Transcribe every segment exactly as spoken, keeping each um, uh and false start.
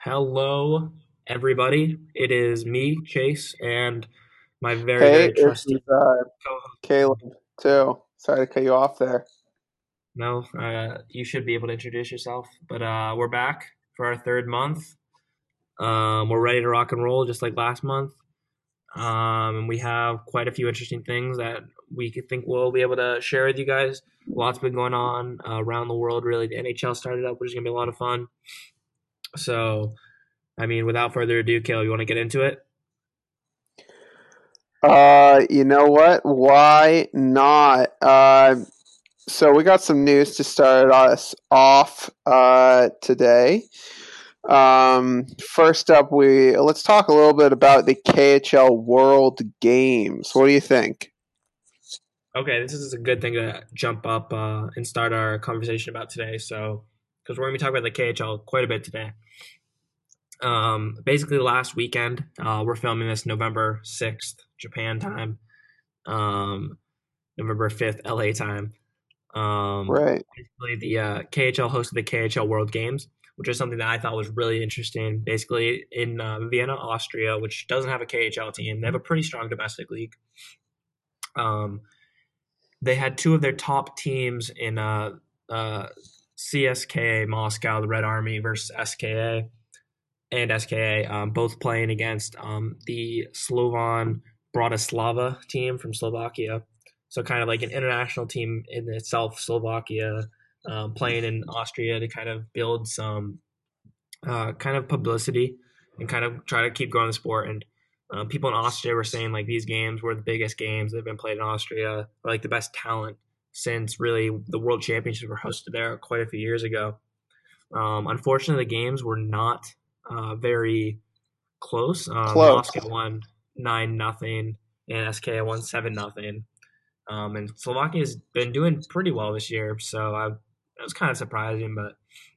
Hello, everybody. It is me, Chase, and my very, Hey, very this is trusty uh, co-host. Caleb too. Sorry to cut you off there. No, uh, you should be able to introduce yourself. But uh, we're back for our third month. Um, we're ready to rock and roll, just like last month. Um, and we have quite a few interesting things that we could think we'll be able to share with you guys. Lots been going on uh, around the world. Really, the N H L started up, which is gonna be a lot of fun. So, I mean, without further ado, Caleb, you want to get into it? Uh, you know what? Why not? Uh, so we got some news to start us off uh, today. Um, first up, we let's talk a little bit about the K H L World Games. What do you think? Okay, this is a good thing to jump up uh, and start our conversation about today. So, because we're going to be talking about the K H L quite a bit today. Um, basically, last weekend, uh, we're filming this November sixth, Japan time, um, November fifth, L A time. Um, Right. basically, the uh, K H L hosted the K H L World Games, which is something that I thought was really interesting. Basically, in uh, Vienna, Austria, which doesn't have a K H L team, they have a pretty strong domestic league. Um, they had two of their top teams in uh, uh, C S K A Moscow, the Red Army versus S K A and S K A, um, both playing against um, the Slovan Bratislava team from Slovakia. So kind of like an international team in itself, Slovakia, um, playing in Austria to kind of build some uh, kind of publicity and kind of try to keep growing the sport. And um, people in Austria were saying like these games were the biggest games that have been played in Austria, or like the best talent since really the World Championships were hosted there quite a few years ago. Um, unfortunately, the games were not uh, very close. Uh, Close. Moscow won nine nothing, and S K A won seven nothing. Um, and Slovakia's been doing pretty well this year, so I, it was kind of surprising, but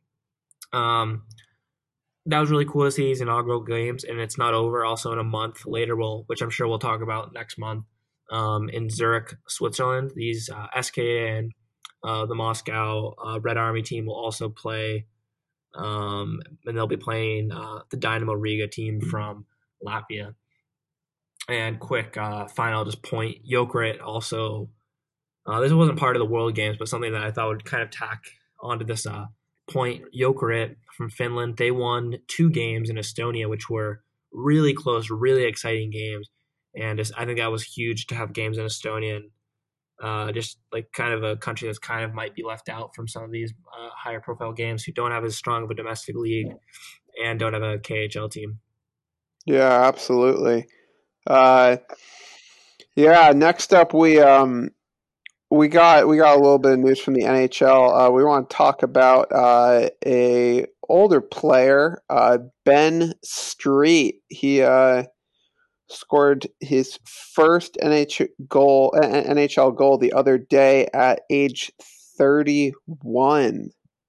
um, that was really cool to see these inaugural games, and it's not over. Also, in a month later, we'll, which I'm sure we'll talk about next month, um, in Zurich, Switzerland. These uh, S K A and uh, the Moscow uh, Red Army team will also play, um, and they'll be playing uh, the Dynamo Riga team from Latvia. And quick uh, final just point: Jokerit also. Uh, this wasn't part of the World Games, but something that I thought would kind of tack onto this uh, point. Jokerit from Finland, they won two games in Estonia, which were really close, really exciting games. And just, I think that was huge to have games in Estonia. And, uh, just like kind of a country that's kind of might be left out from some of these uh, higher profile games who don't have as strong of a domestic league and don't have a K H L team. Yeah, absolutely. Uh, yeah. Next up, we um, We got we got a little bit of news from the N H L. Uh, we want to talk about uh, a older player, uh, Ben Street. He uh, scored his first N H L goal N H L goal the other day at age thirty-one,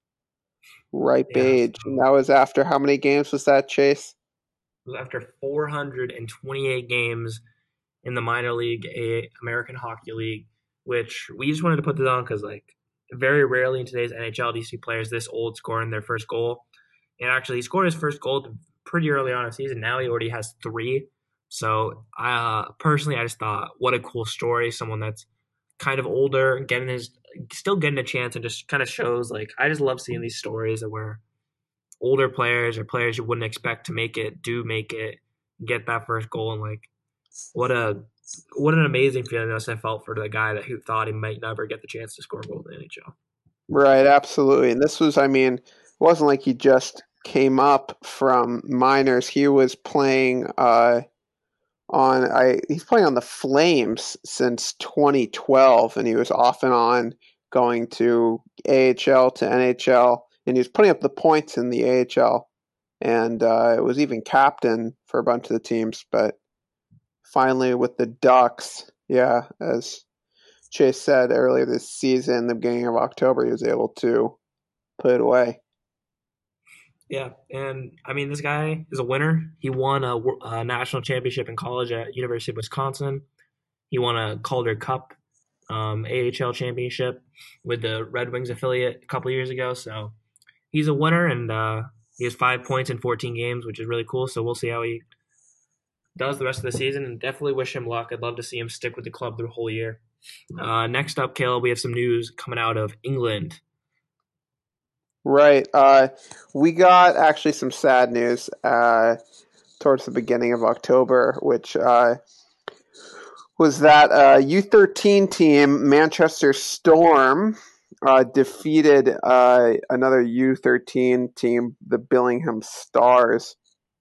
ripe Yeah, so age, and that was after how many games was that, Chase? it was after four hundred twenty-eight games in the minor league, a American Hockey League, which we just wanted to put this on because like very rarely in today's N H L do you see players this old scoring their first goal. And actually, he scored his first goal pretty early on in the season. Now he already has three. So uh, personally, I just thought, what a cool story. Someone that's kind of older, getting his, still getting a chance, and just kind of shows like I just love seeing these stories of where older players or players you wouldn't expect to make it do make it, get that first goal, and like what a what an amazing feeling this I felt for the guy that who thought he might never get the chance to score a goal in the N H L. Right, absolutely. And this was, I mean, it wasn't like he just came up from minors. He was playing uh, on I he's playing on the Flames since twenty twelve, and he was off and on going to A H L to N H L, and he was putting up the points in the A H L, and uh, was even captain for a bunch of the teams. But finally, with the Ducks, yeah, as Chase said earlier this season, the beginning of October, he was able to put it away. Yeah, and I mean this guy is a winner. He won a, a national championship in college at University of Wisconsin. He won a Calder Cup um, A H L championship with the Red Wings affiliate a couple years ago. So he's a winner, and uh, He has five points in fourteen games, which is really cool. So we'll see how he does the rest of the season, and definitely wish him luck. I'd love to see him stick with the club the whole year. Uh, next up, Caleb, we have some news coming out of England. Right. Uh, we got actually some sad news uh, towards the beginning of October, which uh, was that uh, U thirteen team, Manchester Storm, uh, defeated uh, another U thirteen team, the Billingham Stars,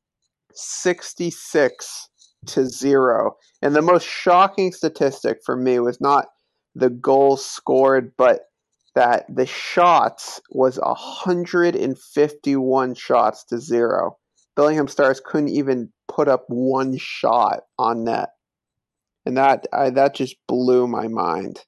sixty-six to zero. And the most shocking statistic for me was not the goals scored, but that the shots was one hundred fifty-one shots to zero. Billingham Stars couldn't even put up one shot on net. And that I, that just blew my mind.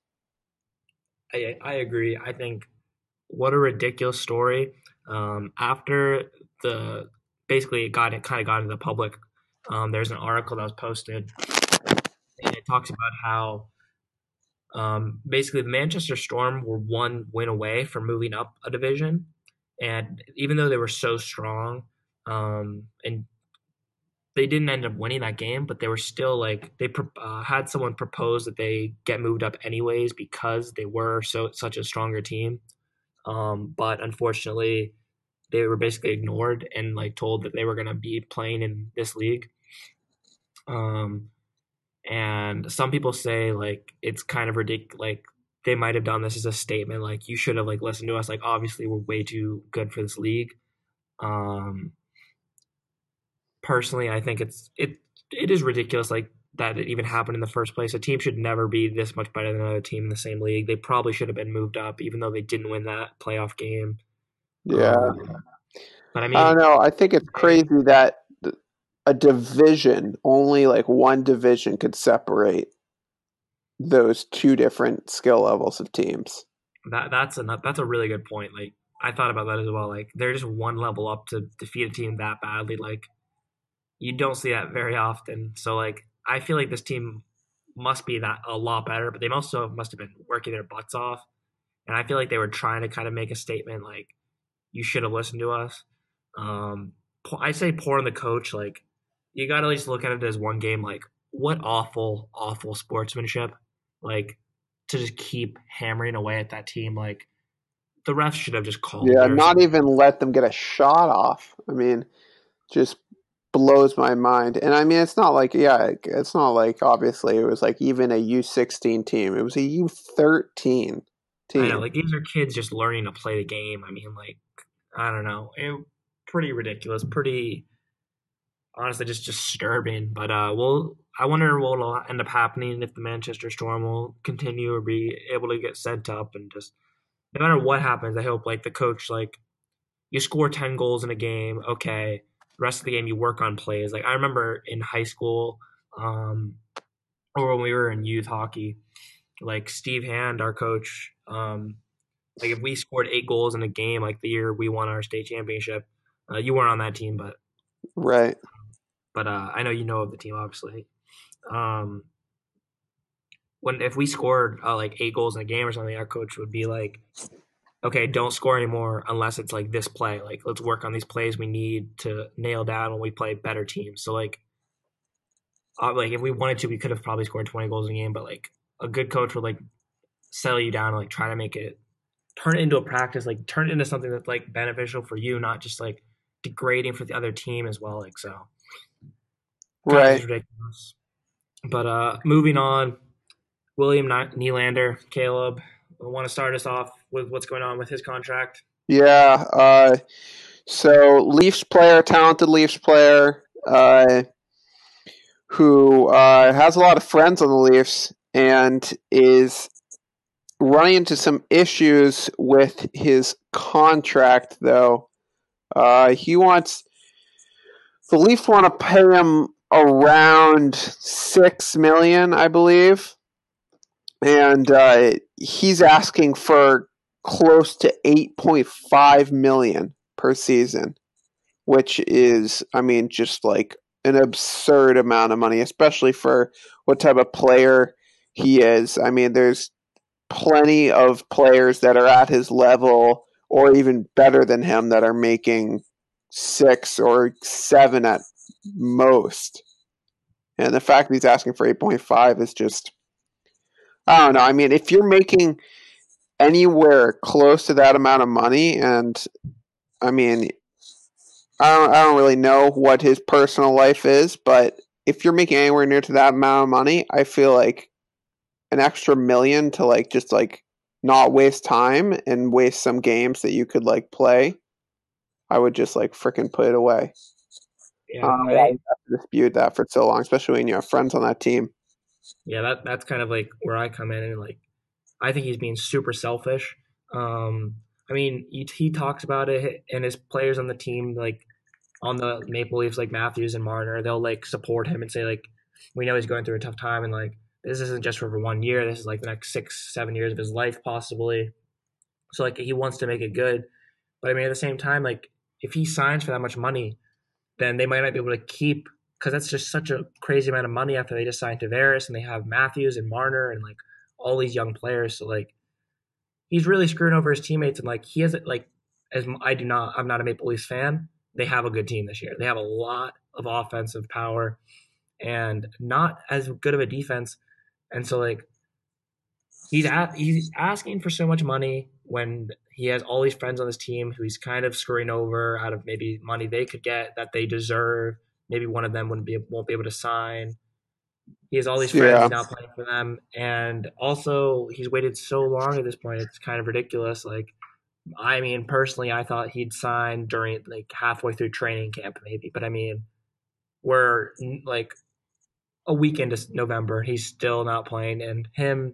I, I agree. I think what a ridiculous story. Um, after the basically it got it kind of got into the public, um, there's an article that was posted, and it talks about how um, basically the Manchester Storm were one win away from moving up a division, and even though they were so strong, um, and they didn't end up winning that game, but they were still like they uh, had someone propose that they get moved up anyways because they were so such a stronger team. Um, but unfortunately, they were basically ignored and like told that they were going to be playing in this league. Um, and some people say like it's kind of ridiculous. Like they might have done this as a statement, like you should have like listened to us. Like obviously we're way too good for this league. Um, personally, I think it's it it is ridiculous like that it even happened in the first place. A team should never be this much better than another team in the same league. They probably should have been moved up, even though they didn't win that playoff game. Yeah. Um, but I mean, I don't know. I think it's crazy that a division, only like one division could separate those two different skill levels of teams. That that's a that's a really good point. Like I thought about that as well. Like they're just one level up to defeat a team that badly. Like you don't see that very often. So like I feel like this team must be that a lot better, but they also must have been working their butts off. And I feel like they were trying to kind of make a statement like you should have listened to us. Um, I say poor on the coach. Like you got to at least look at it as one game. Like what awful, awful sportsmanship. Like to just keep hammering away at that team. Like the refs should have just called. Yeah, not even let them get a shot off. I mean, just blows my mind. And I mean, it's not like, yeah, it's not like obviously it was like even a U sixteen team. It was a U thirteen team. I know, like these are kids just learning to play the game. I mean, like I don't know, it pretty ridiculous, pretty honestly just disturbing. But uh, we'll I wonder what will end up happening if the Manchester Storm will continue or be able to get sent up and just no matter what happens. I hope like the coach like you score ten goals in a game, okay. The rest of the game you work on plays. Like I remember in high school, um, or when we were in youth hockey, like Steve Hand, our coach, um, like if we scored eight goals in a game, like the year we won our state championship, uh, you weren't on that team, but right. But uh, I know you know of the team, obviously. Um, when if we scored uh, like eight goals in a game or something, our coach would be like, "Okay, don't score anymore unless it's like this play. Like let's work on these plays we need to nail down when we play better teams." So like, uh, like if we wanted to, we could have probably scored twenty goals in a game, but like a good coach would like settle you down and like try to make it turn it into a practice, like turn it into something that's like beneficial for you, not just like degrading for the other team as well. Like so, right? Ridiculous. But uh, moving on, William Nylander, Caleb, want to start us off with what's going on with his contract? Yeah. Uh, so Leafs player, talented Leafs player, uh, who uh, has a lot of friends on the Leafs and is running into some issues with his contract, though. Uh, he wants the Leafs want to pay him around six million, I believe, and uh, he's asking for close to eight point five million per season, which is, I mean, just like an absurd amount of money, especially for what type of player he is. I mean, there's plenty of players that are at his level or even better than him that are making six or seven at most. And the fact that he's asking for eight point five is just, I don't know. I mean, if you're making anywhere close to that amount of money, and I mean, I don't, I don't really know what his personal life is, but if you're making anywhere near to that amount of money, I feel like an extra million to like just like not waste time and waste some games that you could like play, I would just like freaking put it away. Yeah, Um, I I have to dispute that for so long, especially when you have friends on that team. yeah that that's kind of like where I come in, and like I think he's being super selfish. Um, I mean, he, he talks about it, and his players on the team, like on the Maple Leafs, like Matthews and Marner, they'll like support him and say like, we know he's going through a tough time, and like this isn't just for one year. This is like the next six, seven years of his life possibly. So like he wants to make it good, but I mean at the same time, like if he signs for that much money, then they might not be able to keep, because that's just such a crazy amount of money after they just signed Tavares and they have Matthews and Marner and like all these young players. So like he's really screwing over his teammates, and like he has like as I do not I'm not a Maple Leafs fan. They have a good team this year. They have a lot of offensive power and not as good of a defense. And so like he's at, he's asking for so much money when he has all these friends on his team who he's kind of screwing over out of maybe money they could get that they deserve. Maybe one of them wouldn't be won't be able to sign. He has all these friends. Yeah, He's not playing for them, and also he's waited so long at this point. It's kind of ridiculous. Like, I mean, personally, I thought he'd sign during like halfway through training camp, maybe. But I mean, we're like a week into November. He's still not playing, and him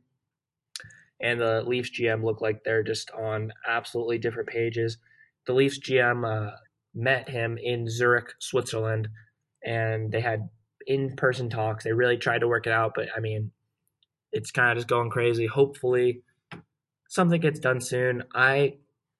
and the Leafs G M look like they're just on absolutely different pages. The Leafs G M uh, met him in Zurich, Switzerland, and they had in-person talks. They really tried to work it out, but I mean, it's kind of just going crazy. Hopefully, something gets done soon. I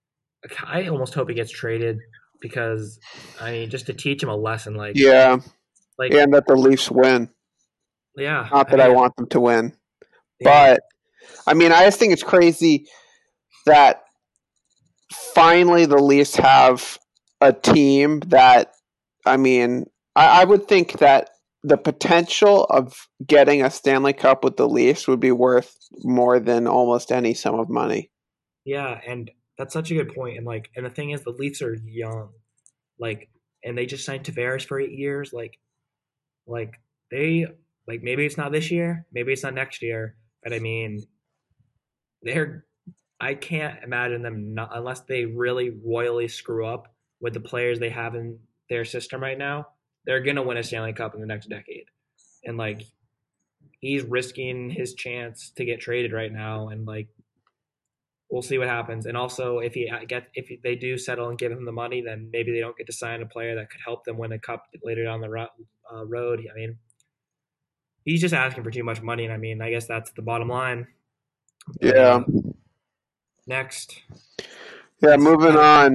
I almost hope he gets traded because I mean, just to teach him a lesson, like yeah, like and that the Leafs win. yeah, Not I that I mean, want them to win, yeah, but I mean, I just think it's crazy that finally the Leafs have a team that, I mean, I, I would think that the potential of getting a Stanley Cup with the Leafs would be worth more than almost any sum of money. yeah, and that's such a good point. And like, and the thing is, the Leafs are young, like, and they just signed Tavares for eight years. Like, like they like maybe it's not this year, maybe it's not next year, but I mean, they're I can't imagine them not, unless they really royally screw up with the players they have in their system right now. They're gonna win a Stanley Cup in the next decade, and like he's risking his chance to get traded right now, and like we'll see what happens. And also, if he get if they do settle and give him the money, then maybe they don't get to sign a player that could help them win a cup later down the ro- uh, road. I mean, he's just asking for too much money, and I mean, I guess that's the bottom line. But Yeah. uh, next, Yeah, let's moving kind of on.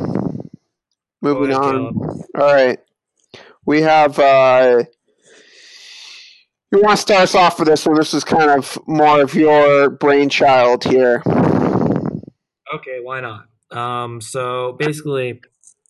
go Moving ahead, on. Caleb. All right. We have uh you want to start us off with this one. This is kind of more of your brainchild here. Okay, why not? Um, so basically,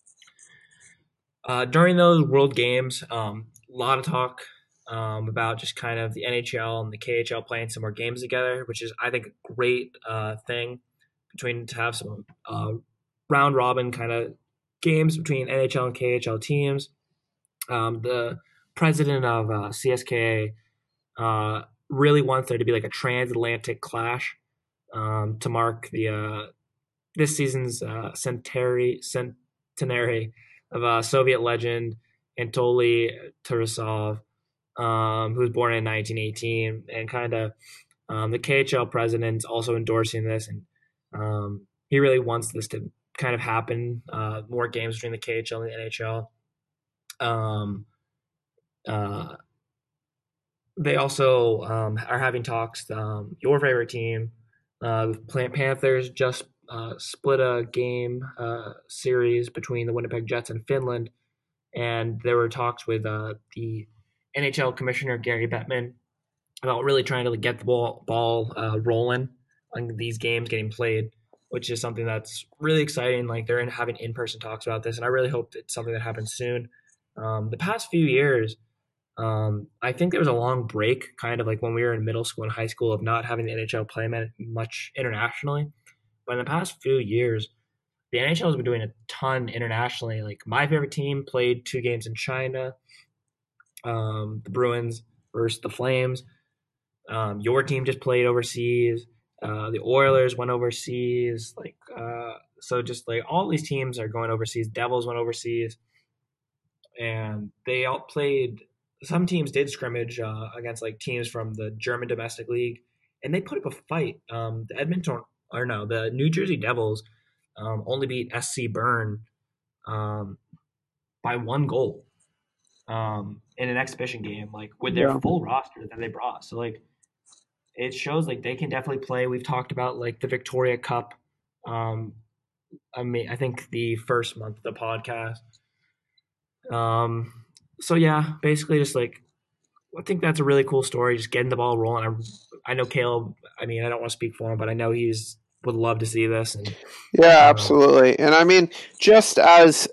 uh, during those World Games, um, a lot of talk um, about just kind of the N H L and the K H L playing some more games together, which is I think a great uh, thing between to have some uh, round robin kind of games between N H L and K H L teams. Um, the president of uh, C S K A uh, really wants there to be like a transatlantic clash um, to mark the uh, this season's uh, centenary centenary of uh, Soviet legend Anatoly Tarasov, um, who was born in nineteen eighteen, and kind of um, the K H L president's also endorsing this, and um, he really wants this to kind of happen. Uh, more games between the K H L and the N H L. Um, uh, they also um, are having talks. Um, your favorite team, uh, the Panthers, just uh, split a game uh, series between the Winnipeg Jets and Finland, and there were talks with uh, the N H L commissioner Gary Bettman about really trying to get the ball ball uh, rolling on these games getting played. which is something that's really exciting. Like they're in, having in-person talks about this, and I really hope it's something that happens soon. Um, the past few years, um, I think there was a long break, kind of like when we were in middle school and high school, of not having the N H L play much internationally. But in the past few years, the N H L has been doing a ton internationally. Like my favorite team played two games in China, um, the Bruins versus the Flames. Um, your team just played overseas. Uh, the Oilers went overseas. Like uh, so, just like all these teams are going overseas. Devils went overseas, and they all played. Some teams did scrimmage uh, against like teams from the German domestic league, and they put up a fight. Um, the Edmonton or no, the New Jersey Devils um, only beat S C Bern um, by one goal um, in an exhibition game, like with their Yeah. full roster that they brought. So like it shows like they can definitely play. We've talked about like the Victoria Cup. Um, I mean, I think the first month of the podcast. Um, so yeah, basically just like I think that's a really cool story. Just getting the ball rolling. I, I know Caleb. I mean, I don't want to speak for him, but I know he's would love to see this. And Yeah, um, absolutely. And I mean, just as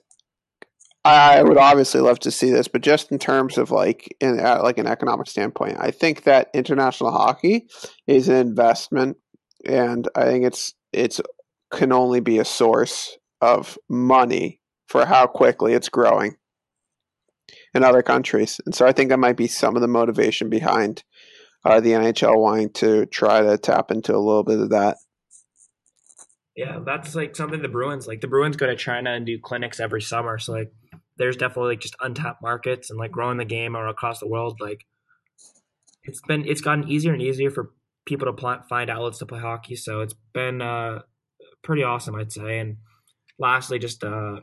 I would obviously love to see this, but just in terms of like in uh, like an economic standpoint, I think that international hockey is an investment, and I think it's it's can only be a source of money for how quickly it's growing in other countries. And so I think that might be some of the motivation behind uh, the N H L wanting to try to tap into a little bit of that. yeah, that's like something the Bruins like. The Bruins go to China and do clinics every summer. So like, there's definitely like just untapped markets and like growing the game or across the world. Like it's been it's gotten easier and easier for people to pl- find outlets to play hockey. So it's been uh, pretty awesome, I'd say. And lastly, just uh,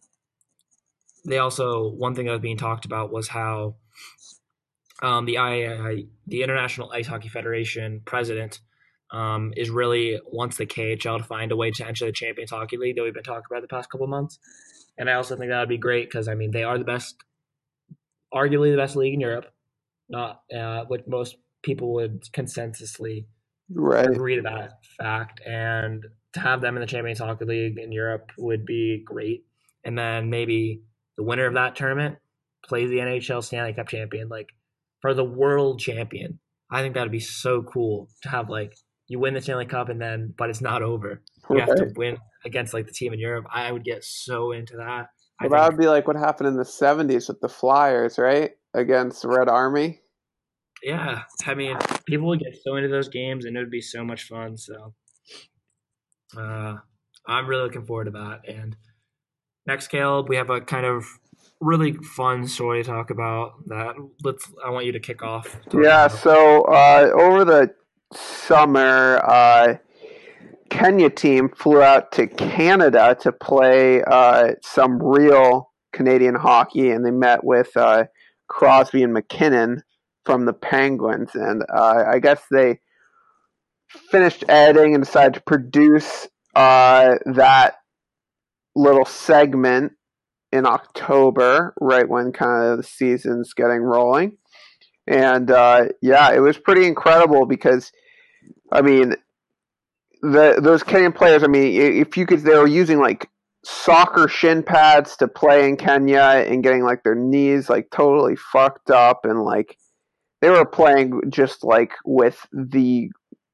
they also one thing that was being talked about was how um, the I, I the International Ice Hockey Federation president um, is really wants the K H L to find a way to enter the Champions Hockey League that we've been talking about the past couple of months. And I also think that would be great because I mean they are the best, arguably the best league in Europe, not uh, what most people would consensusly Right. agree to that fact. And to have them in the Champions Hockey League in Europe would be great. And then maybe the winner of that tournament plays the N H L Stanley Cup champion, like for the world champion. I think that would be so cool to have like you win the Stanley Cup and then, but it's not over. You have to Right. win against like the team in Europe. I would get so into that. I Well, that think, would be like what happened in the seventies with the Flyers, right? Against Red Army. yeah. I mean, people would get so into those games and it would be so much fun. So uh, I'm really looking forward to that. And next, Caleb, we have a kind of really fun story to talk about. That let's. I want you to kick off talking Yeah, about. so uh, over the summer, uh, Kenya team flew out to Canada to play uh, some real Canadian hockey, and they met with uh, Crosby and McKinnon from the Penguins. And uh, I guess they finished editing and decided to produce uh, that little segment in October, right when kind of the season's getting rolling. And uh, yeah, it was pretty incredible because, I mean, the those Kenyan players. I mean, if you could, they were using like soccer shin pads to play in Kenya and getting like their knees like totally fucked up, and like they were playing just like with the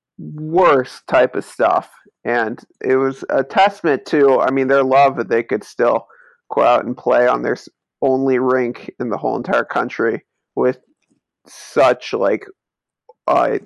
worst type of stuff. And it was a testament to, I mean, their love that they could still go out and play on their only rink in the whole entire country with such like uh,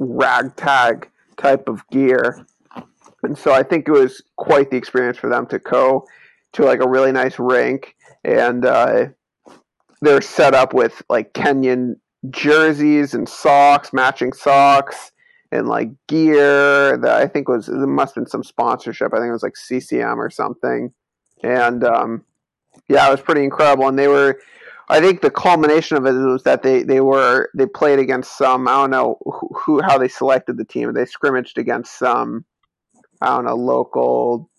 ragtag type of gear. And so I think it was quite the experience for them to go to like a really nice rink, and uh, they're set up with like Kenyan jerseys and socks, matching socks, and like gear that I think was, there must have been some sponsorship. I think it was like C C M or something. And um, yeah, it was pretty incredible. And they were, I think the culmination of it was that they, they were, they played against some, I don't know who, who how they selected the team. They scrimmaged against some, I don't know, local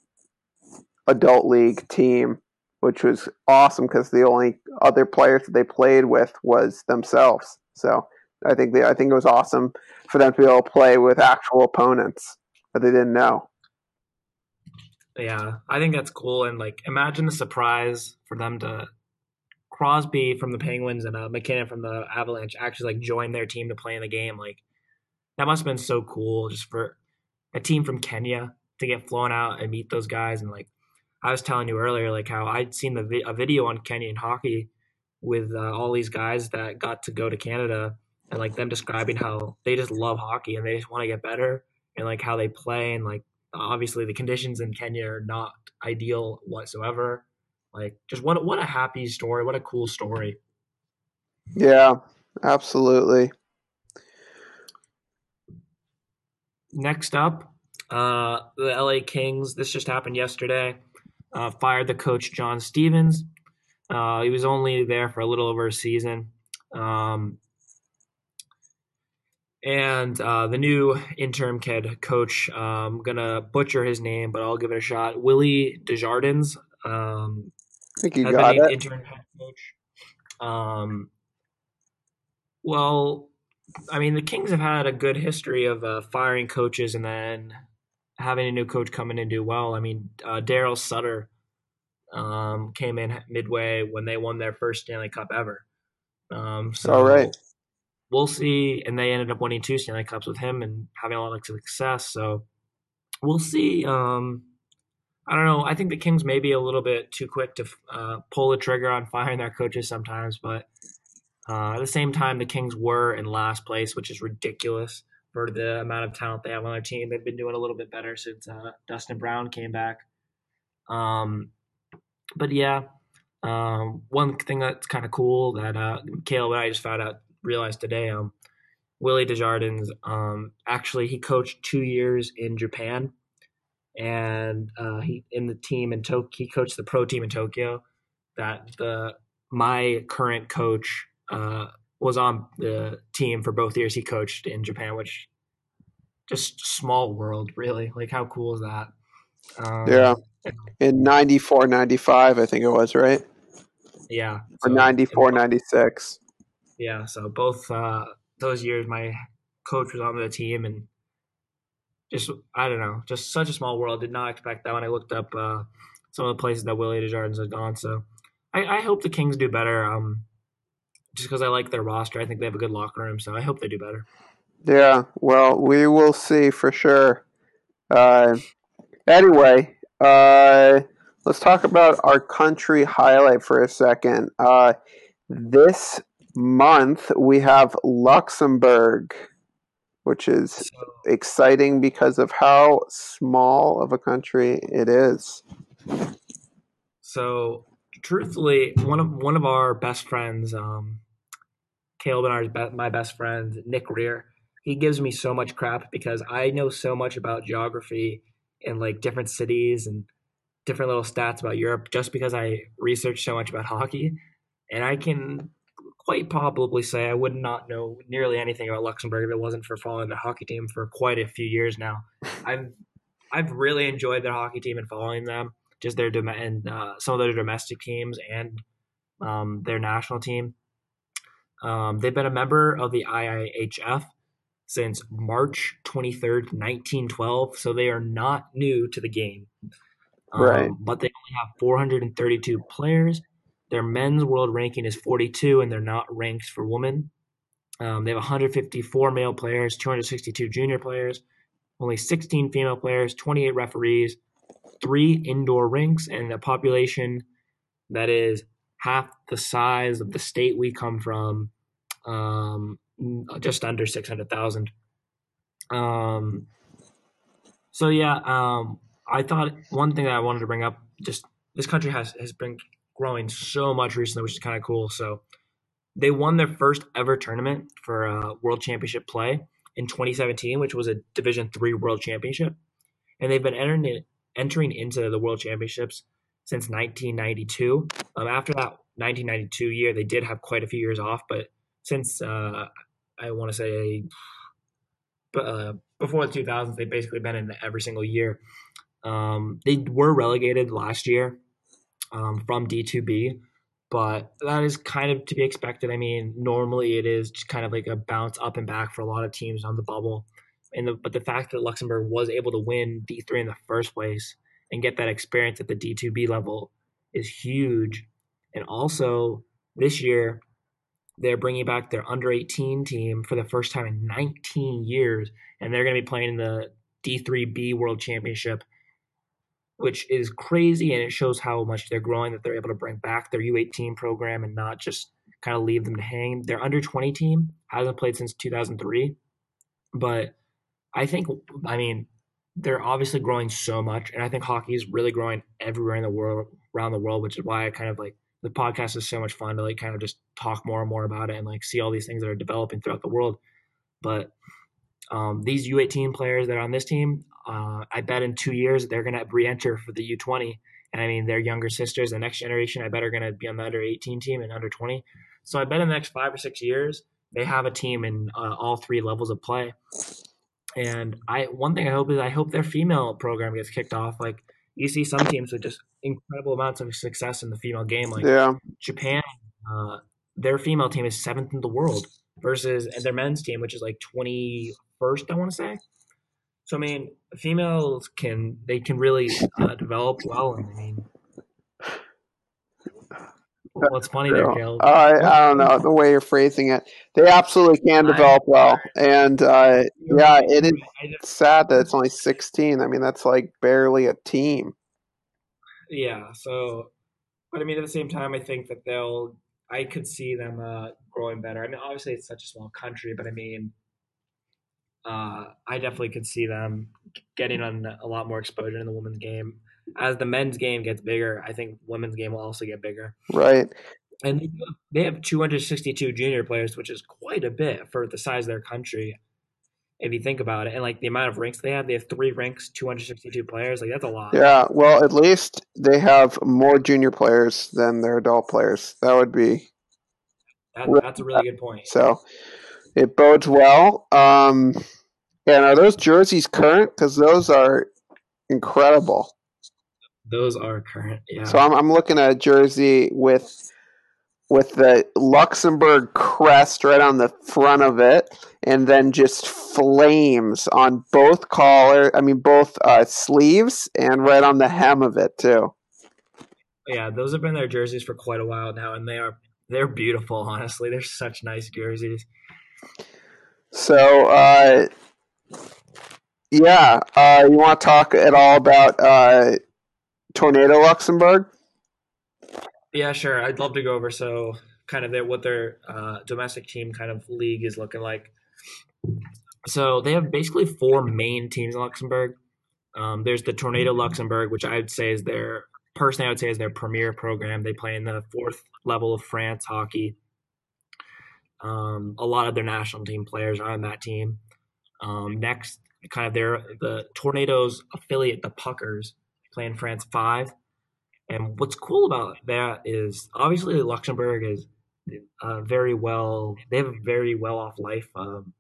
adult league team, which was awesome because the only other players that they played with was themselves. So I think they, I think it was awesome for them to be able to play with actual opponents that they didn't know. Yeah, I think that's cool. And like, imagine the surprise for them to Crosby from the Penguins and uh, McKinnon from the Avalanche actually like join their team to play in the game. Like, that must have been so cool just for a team from Kenya to get flown out and meet those guys. And like, I was telling you earlier, like how I'd seen the vi- a video on Kenyan hockey with uh, all these guys that got to go to Canada and like them describing how they just love hockey and they just want to get better and like how they play and like obviously the conditions in Kenya are not ideal whatsoever. Like just what what a happy story, what a cool story. Yeah, absolutely. Next up, uh, the L A Kings. This just happened yesterday. Uh, fired the coach John Stevens. Uh, he was only there for a little over a season. Um, and uh, the new interim head coach, I'm um, gonna butcher his name, but I'll give it a shot. Willie Desjardins um, I think you has been got named it. interim head coach. Um, well, I mean, the Kings have had a good history of uh, firing coaches and then having a new coach come in and do well. I mean, uh, Daryl Sutter um, came in midway when they won their first Stanley Cup ever. Um, All right. so we'll see. And they ended up winning two Stanley Cups with him and having a lot of success. So we'll see. Um, I don't know. I think the Kings may be a little bit too quick to uh, pull the trigger on firing their coaches sometimes, but uh, at the same time, the Kings were in last place, which is ridiculous for the amount of talent they have on their team. They've been doing a little bit better since uh, Dustin Brown came back. Um, but yeah, um, one thing that's kind of cool that uh, Caleb and I just found out, realized today, um, Willie Desjardins, um, actually he coached two years in Japan, and uh, he in the team in Tokyo. He coached the pro team in Tokyo. That the my current coach uh, was on the team for both years he coached in Japan, which just small world, really. Like how cool is that? Yeah. Um, In ninety-four, ninety-five, I think it was, right? yeah. Or So in ninety-four, ninety-six. Yeah, so both uh, those years, my coach was on the team, and just I don't know, just such a small world. Did not expect that when I looked up uh, some of the places that Willie Desjardins has gone. So I, I hope the Kings do better. Um, just because I like their roster, I think they have a good locker room, so I hope they do better. Yeah, well, we will see for sure. Uh, anyway, uh, let's talk about our country highlight for a second. Uh, this month we have Luxembourg, which is So, exciting because of how small of a country it is. so truthfully, one of one of our best friends, um, Caleb and ours, be- my best friend Nick Rear, he gives me so much crap because I know so much about geography and like different cities and different little stats about Europe just because I research so much about hockey. And I can quite probably say I would not know nearly anything about Luxembourg if it wasn't for following the hockey team for quite a few years now. I've I've really enjoyed their hockey team and following them, just their dom- and uh, some of their domestic teams and um, their national team. Um, they've been a member of the I I H F since March twenty-third, nineteen twelve, so they are not new to the game. Right. Um, but they only have four hundred thirty-two players. Their men's world ranking is forty-two, and they're not ranked for women. Um, they have one hundred fifty-four male players, two hundred sixty-two junior players, only sixteen female players, twenty-eight referees, three indoor rinks, and a population that is half the size of the state we come from, um, just under six hundred thousand. Um, so yeah, um, I thought one thing that I wanted to bring up, just this country has has been growing so much recently, which is kind of cool. So they won their first ever tournament for uh, World Championship play in twenty seventeen, which was a Division three World Championship, and they've been entering entering into the World Championships since nineteen ninety-two. Um, after that nineteen ninety-two year, they did have quite a few years off, but since uh, I want to say uh, before the two thousands, they've basically been in every single year. Um, they were relegated last year um, from D two B, but that is kind of to be expected. I mean, normally it is just kind of like a bounce up and back for a lot of teams on the bubble. And the, but the fact that Luxembourg was able to win D three in the first place and get that experience at the D two B level is huge. And also this year, they're bringing back their under eighteen team for the first time in nineteen years, and they're going to be playing in the D three B World Championship, which is crazy, and it shows how much they're growing, that they're able to bring back their U eighteen program and not just kind of leave them to hang. Their under twenty team hasn't played since two thousand three, but I think, I mean, they're obviously growing so much, and I think hockey is really growing everywhere in the world, around the world, which is why I kind of like the podcast is so much fun to like kind of just talk more and more about it and like see all these things that are developing throughout the world. But um, these U eighteen players that are on this team, uh, I bet in two years they're going to re-enter for the U twenty. And I mean, their younger sisters, the next generation, I bet are going to be on the under eighteen team and under twenty. So I bet in the next five or six years they have a team in uh, all three levels of play. And I one thing I hope is I hope their female program gets kicked off. Like you see some teams with just incredible amounts of success in the female game, like Yeah. Japan. Uh, their female team is seventh in the world versus and their men's team, which is like twenty-first, I want to say. So I mean, females can they can really uh, develop well. And I mean, what's funny there, Caleb? I I don't know the way you're phrasing it. They absolutely can develop well, and uh, yeah, it is sad that it's only sixteen. I mean, that's like barely a team. Yeah. So, but I mean, at the same time, I think that they'll. I could see them uh, growing better. I mean, obviously, it's such a small country, but I mean, uh, I definitely could see them getting on a lot more exposure in the women's game. As the men's game gets bigger, I think women's game will also get bigger. Right. And they have, they have two hundred sixty-two junior players, which is quite a bit for the size of their country, if you think about it. And like the amount of ranks they have, they have three ranks, two hundred sixty-two players. Like that's a lot. Yeah. Well, at least they have more junior players than their adult players. That would be. That, that's a really good point. So it bodes well. Um, and are those jerseys current? Because those are incredible. Those are current, yeah. So I'm I'm looking at a jersey with with the Luxembourg crest right on the front of it, and then just flames on both collar. I mean, both uh, sleeves and right on the hem of it too. Yeah, those have been their jerseys for quite a while now, and they are they're beautiful. Honestly, they're such nice jerseys. So, uh, yeah, uh, you want to talk at all about uh, Tornado Luxembourg? Yeah, sure. I'd love to go over so kind of their, what their uh, domestic team kind of league is looking like. So they have basically four main teams in Luxembourg. Um, there's the Tornado Luxembourg, which I'd say is their personally I would say is their premier program. They play in the fourth level of France hockey. Um, a lot of their national team players are on that team. Um, next, kind of their the Tornadoes affiliate, the Puckers, play in France five. And what's cool about that is obviously Luxembourg is uh, very well. They have a very well off life. Um,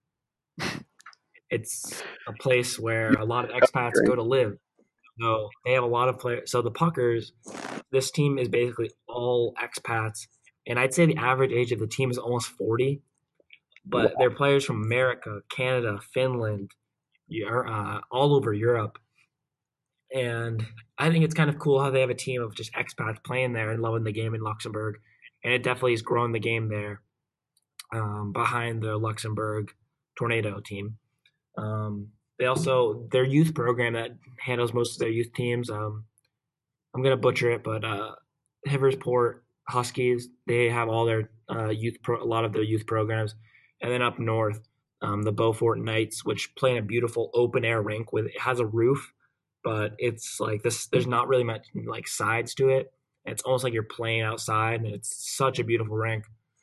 it's a place where a lot of expats go to live. So they have a lot of players. So the Puckers, this team is basically all expats, and I'd say the average age of the team is almost forty. But they're players from America, Canada, Finland, uh, all over Europe. And I think it's kind of cool how they have a team of just expats playing there and loving the game in Luxembourg. And it definitely has grown the game there um, behind the Luxembourg Tornado team. Um, they also, their youth program that handles most of their youth teams, um, I'm going to butcher it, but uh, Hiversport Huskies, they have all their uh, youth, pro- a lot of their youth programs. And then up north, um, the Beaufort Knights, which play in a beautiful open air rink with, it has a roof, but it's like this, there's not really much like sides to it. It's almost like you're playing outside, and it's such a beautiful rink.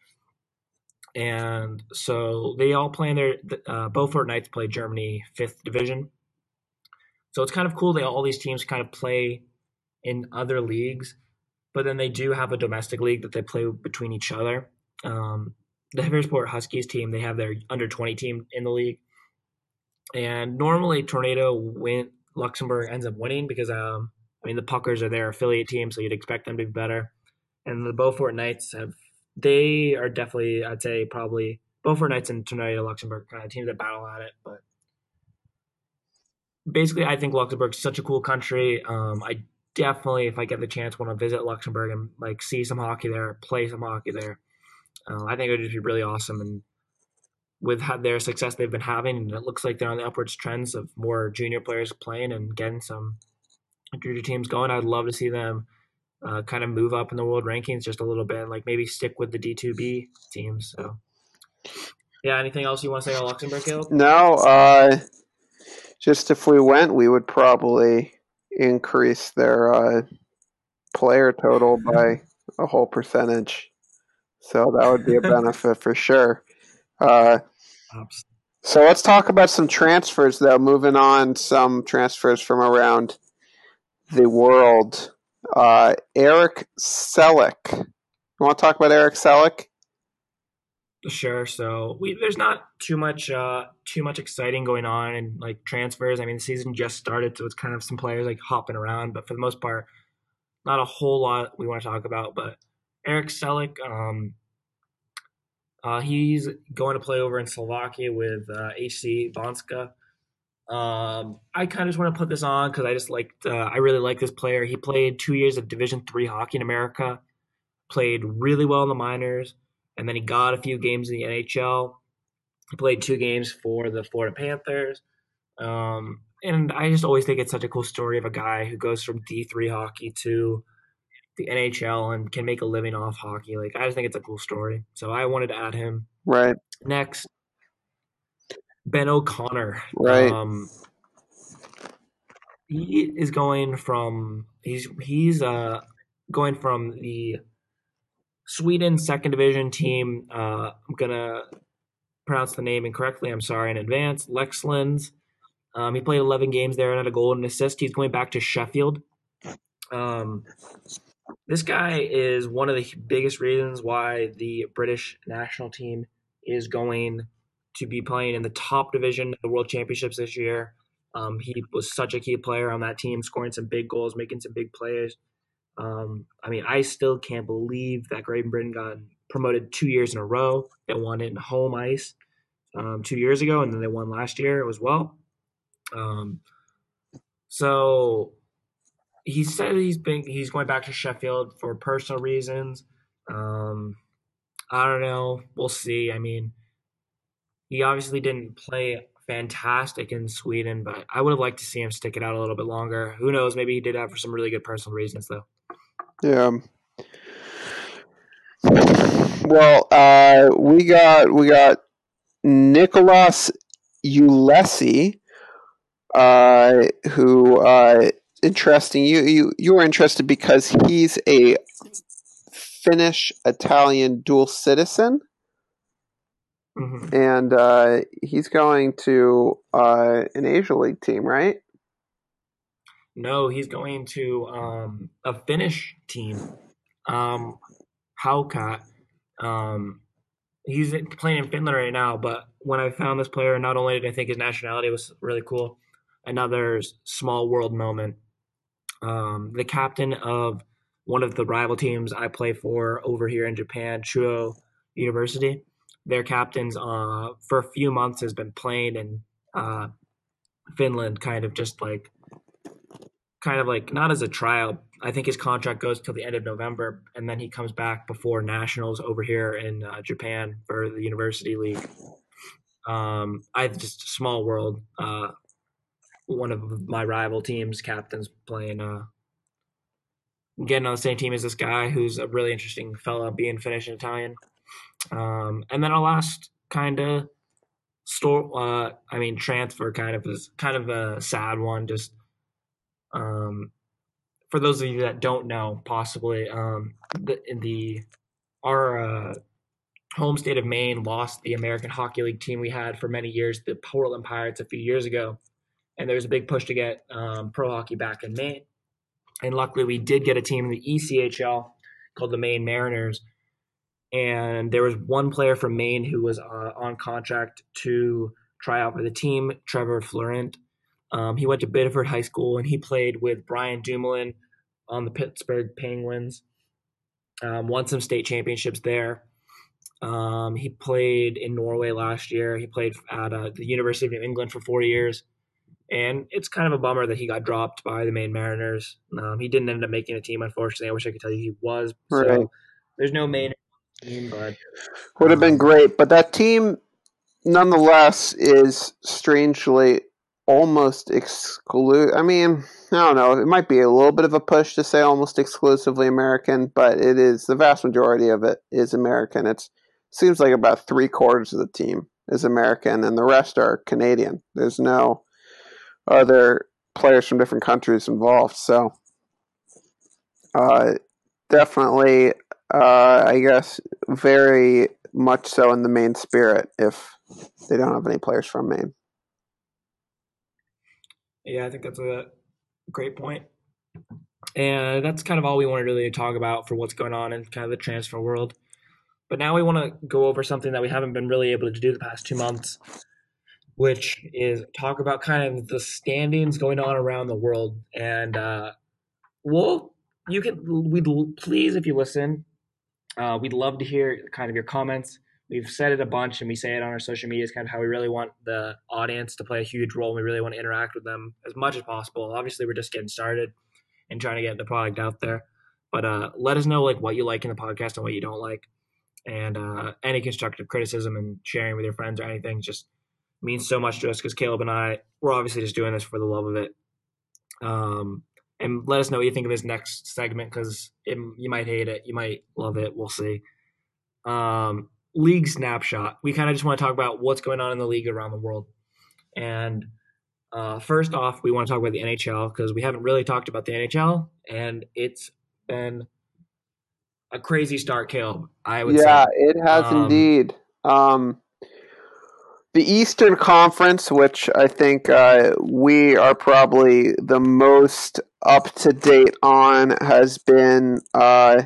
And so they all play in their uh, Beaufort Knights play Germany fifth division. So it's kind of cool that all these teams kind of play in other leagues, but then they do have a domestic league that they play between each other. Um, the Hiversport Huskies team, they have their under twenty team in the league. And normally Tornado win Luxembourg ends up winning because um, I mean the Puckers are their affiliate team, so you'd expect them to be better. And the Beaufort Knights have they are definitely, I'd say, probably Beaufort Knights and Tornado Luxembourg kind of teams that battle at it. But basically, I think Luxembourg's such a cool country. Um, I definitely, if I get the chance, want to visit Luxembourg and like see some hockey there, play some hockey there. Uh, I think it would just be really awesome. And with their success they've been having, and it looks like they're on the upwards trends of more junior players playing and getting some junior teams going. I'd love to see them uh, kind of move up in the world rankings just a little bit, and like maybe stick with the D two B teams. So, yeah. Anything else you want to say about Luxembourg, Caleb? No, uh, just if we went, we would probably increase their uh, player total by a whole percentage. So that would be a benefit for sure. Uh, so let's talk about some transfers, though. Moving on, some transfers from around the world. Uh, Eric Selleck. You want to talk about Eric Selleck? Sure. So we there's not too much uh, too much exciting going on in like transfers. I mean, the season just started, so it's kind of some players like hopping around, but for the most part, not a whole lot we want to talk about. But Eric Selleck, um, uh, he's going to play over in Slovakia with uh, H C Banska. Um, I kind of just want to put this on because I just like uh, I really like this player. He played two years of Division three hockey in America, played really well in the minors, and then he got a few games in the N H L. He played two games for the Florida Panthers. Um, and I just always think it's such a cool story of a guy who goes from D three hockey to the N H L and can make a living off hockey. Like, I just think it's a cool story. So I wanted to add him. Right. Next, Ben O'Connor. Right. Um, he is going from he's he's uh going from the Sweden second division team. Uh, I'm gonna pronounce the name incorrectly. I'm sorry in advance. Lexlands. Um, he played eleven games there and had a goal and an assist. He's going back to Sheffield. Um, this guy is one of the biggest reasons why the British national team is going to be playing in the top division of the World Championships this year. Um, he was such a key player on that team, scoring some big goals, making some big plays. Um, I mean, I still can't believe that Great Britain got promoted two years in a row. They won it in home ice um, two years ago, and then they won last year as well. Um, so he said he's been he's going back to Sheffield for personal reasons. Um, I don't know. We'll see. I mean, he obviously didn't play fantastic in Sweden, but I would have liked to see him stick it out a little bit longer. Who knows? Maybe he did that for some really good personal reasons, though. Yeah. Well, uh, we got we got Nicholas Ulesi, uh, who uh, interesting. You you you were interested because he's a Finnish Italian dual citizen, mm-hmm. and uh, he's going to uh, an Asia League team, right? No, he's going to um, a Finnish team, um, Hauka. Um, he's playing in Finland right now, but when I found this player, not only did I think his nationality was really cool, another small world moment. Um, the captain of one of the rival teams I play for over here in Japan, Chuo University, their captains uh, for a few months has been playing in uh, Finland, kind of just like, kind of like not as a trial. I think his contract goes till the end of November, and then he comes back before nationals over here in uh, Japan for the University League. Um, I just small world. Uh, one of my rival teams' captains playing, uh, getting on the same team as this guy who's a really interesting fella, being Finnish and Italian. Um, and then our last kind of store, uh, I mean, transfer kind of is kind of a sad one. Just um, for those of you that don't know, possibly um, the, the our uh, home state of Maine lost the American Hockey League team we had for many years, the Portland Pirates, a few years ago, and there was a big push to get um, pro hockey back in Maine. And luckily, we did get a team in the E C H L called the Maine Mariners. And there was one player from Maine who was uh, on contract to try out for the team, Trevor Florent. Um, he went to Biddeford High School, and he played with Brian Dumoulin on the Pittsburgh Penguins. Um, won some state championships there. Um, he played in Norway last year. He played at uh, the University of New England for four years. And it's kind of a bummer that he got dropped by the Maine Mariners. Um, he didn't end up making a team, unfortunately. I wish I could tell you he was. Right. So there's no Maine team, but Would have been um, great, but that team nonetheless is strangely almost exclude. I mean, I don't know. It might be a little bit of a push to say almost exclusively American, but it is the vast majority of it is American. It's seems like about three quarters of the team is American, and the rest are Canadian. There's no other players from different countries involved. So, uh, definitely, uh, I guess, very much so in the Maine spirit if they don't have any players from Maine. yeah, I think that's a great point. And that's kind of all we wanted really to talk about for what's going on in kind of the transfer world. But now we want to go over something that we haven't been really able to do the past two months, which is talk about kind of the standings going on around the world. And uh, we'll, you can, we'd please, if you listen, uh, we'd love to hear kind of your comments. We've said it a bunch and we say it on our social media. It's kind of how we really want the audience to play a huge role. And we really want to interact with them as much as possible. Obviously, we're just getting started and trying to get the product out there. But uh, let us know like what you like in the podcast and what you don't like. And uh, any constructive criticism and sharing with your friends or anything just means so much to us because Caleb and I, we're obviously just doing this for the love of it. Um, and let us know what you think of this next segment because you might hate it. You might love it. We'll see. Um, league snapshot. We kind of just want to talk about what's going on in the league around the world. And uh, first off, we want to talk about the N H L because we haven't really talked about the N H L, and it's been a crazy start, Caleb, I would Yeah, say. it has Um, indeed. Um, the Eastern Conference, which I think uh, we are probably the most up to date on, has been uh,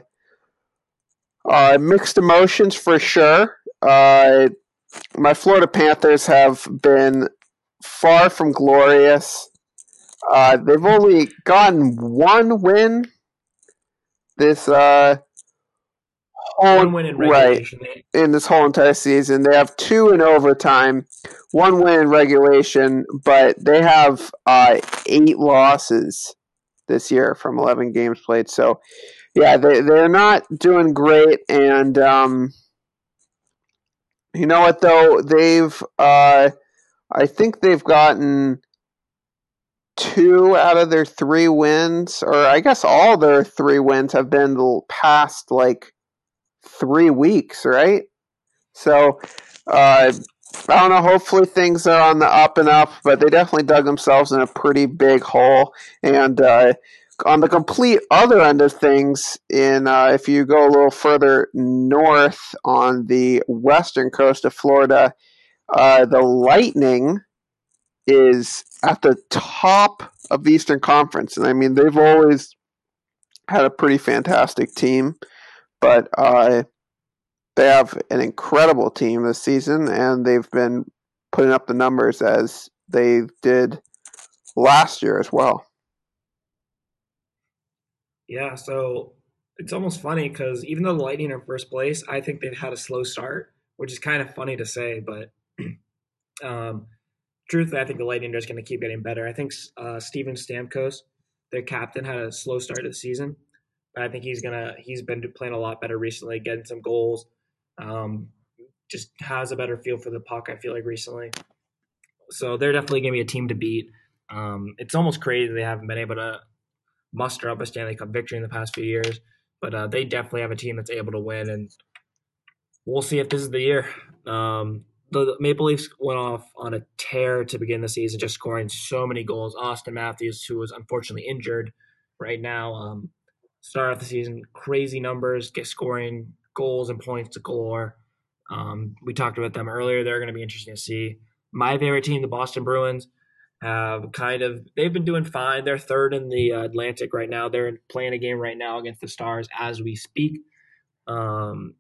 uh, mixed emotions for sure. Uh, my Florida Panthers have been far from glorious. Uh, they've only gotten one win this uh, whole one win in right regulation. in this whole entire season. They have two in overtime, one win in regulation, but they have uh, eight losses this year from eleven games played. So yeah, they they're not doing great, and um, you know what though, they've uh, I think they've gotten two out of their three wins, or I guess all their three wins have been the past like three weeks, right? So uh, I don't know. Hopefully things are on the up and up, but they definitely dug themselves in a pretty big hole. And uh, on the complete other end of things, in uh, if you go a little further north on the western coast of Florida, uh, the Lightning is at the top of the Eastern Conference, and I mean they've always had a pretty fantastic team, but uh, they have an incredible team this season, and they've been putting up the numbers as they did last year as well. Yeah, so it's almost funny because even though the Lightning are first place, I think they've had a slow start, which is kind of funny to say. But um, truthfully, I think the Lightning are just going to keep getting better. I think uh, Steven Stamkos, their captain, had a slow start to the season, but I think he's gonna he's been playing a lot better recently, getting some goals. Um, just has a better feel for the puck. I feel like recently, so they're definitely going to be a team to beat. Um, it's almost crazy they haven't been able to muster up a Stanley Cup victory in the past few years, but uh, they definitely have a team that's able to win, and we'll see if this is the year. Um, the Maple Leafs went off on a tear to begin the season, just scoring so many goals. Austin Matthews, who was unfortunately injured right now, um, started off the season crazy numbers, get scoring goals and points to galore. Um, we talked about them earlier. They're going to be interesting to see. My favorite team, the Boston Bruins, have kind of they've been doing fine. They're third in the uh, Atlantic right now. They're playing a game right now against the Stars as we speak. Um,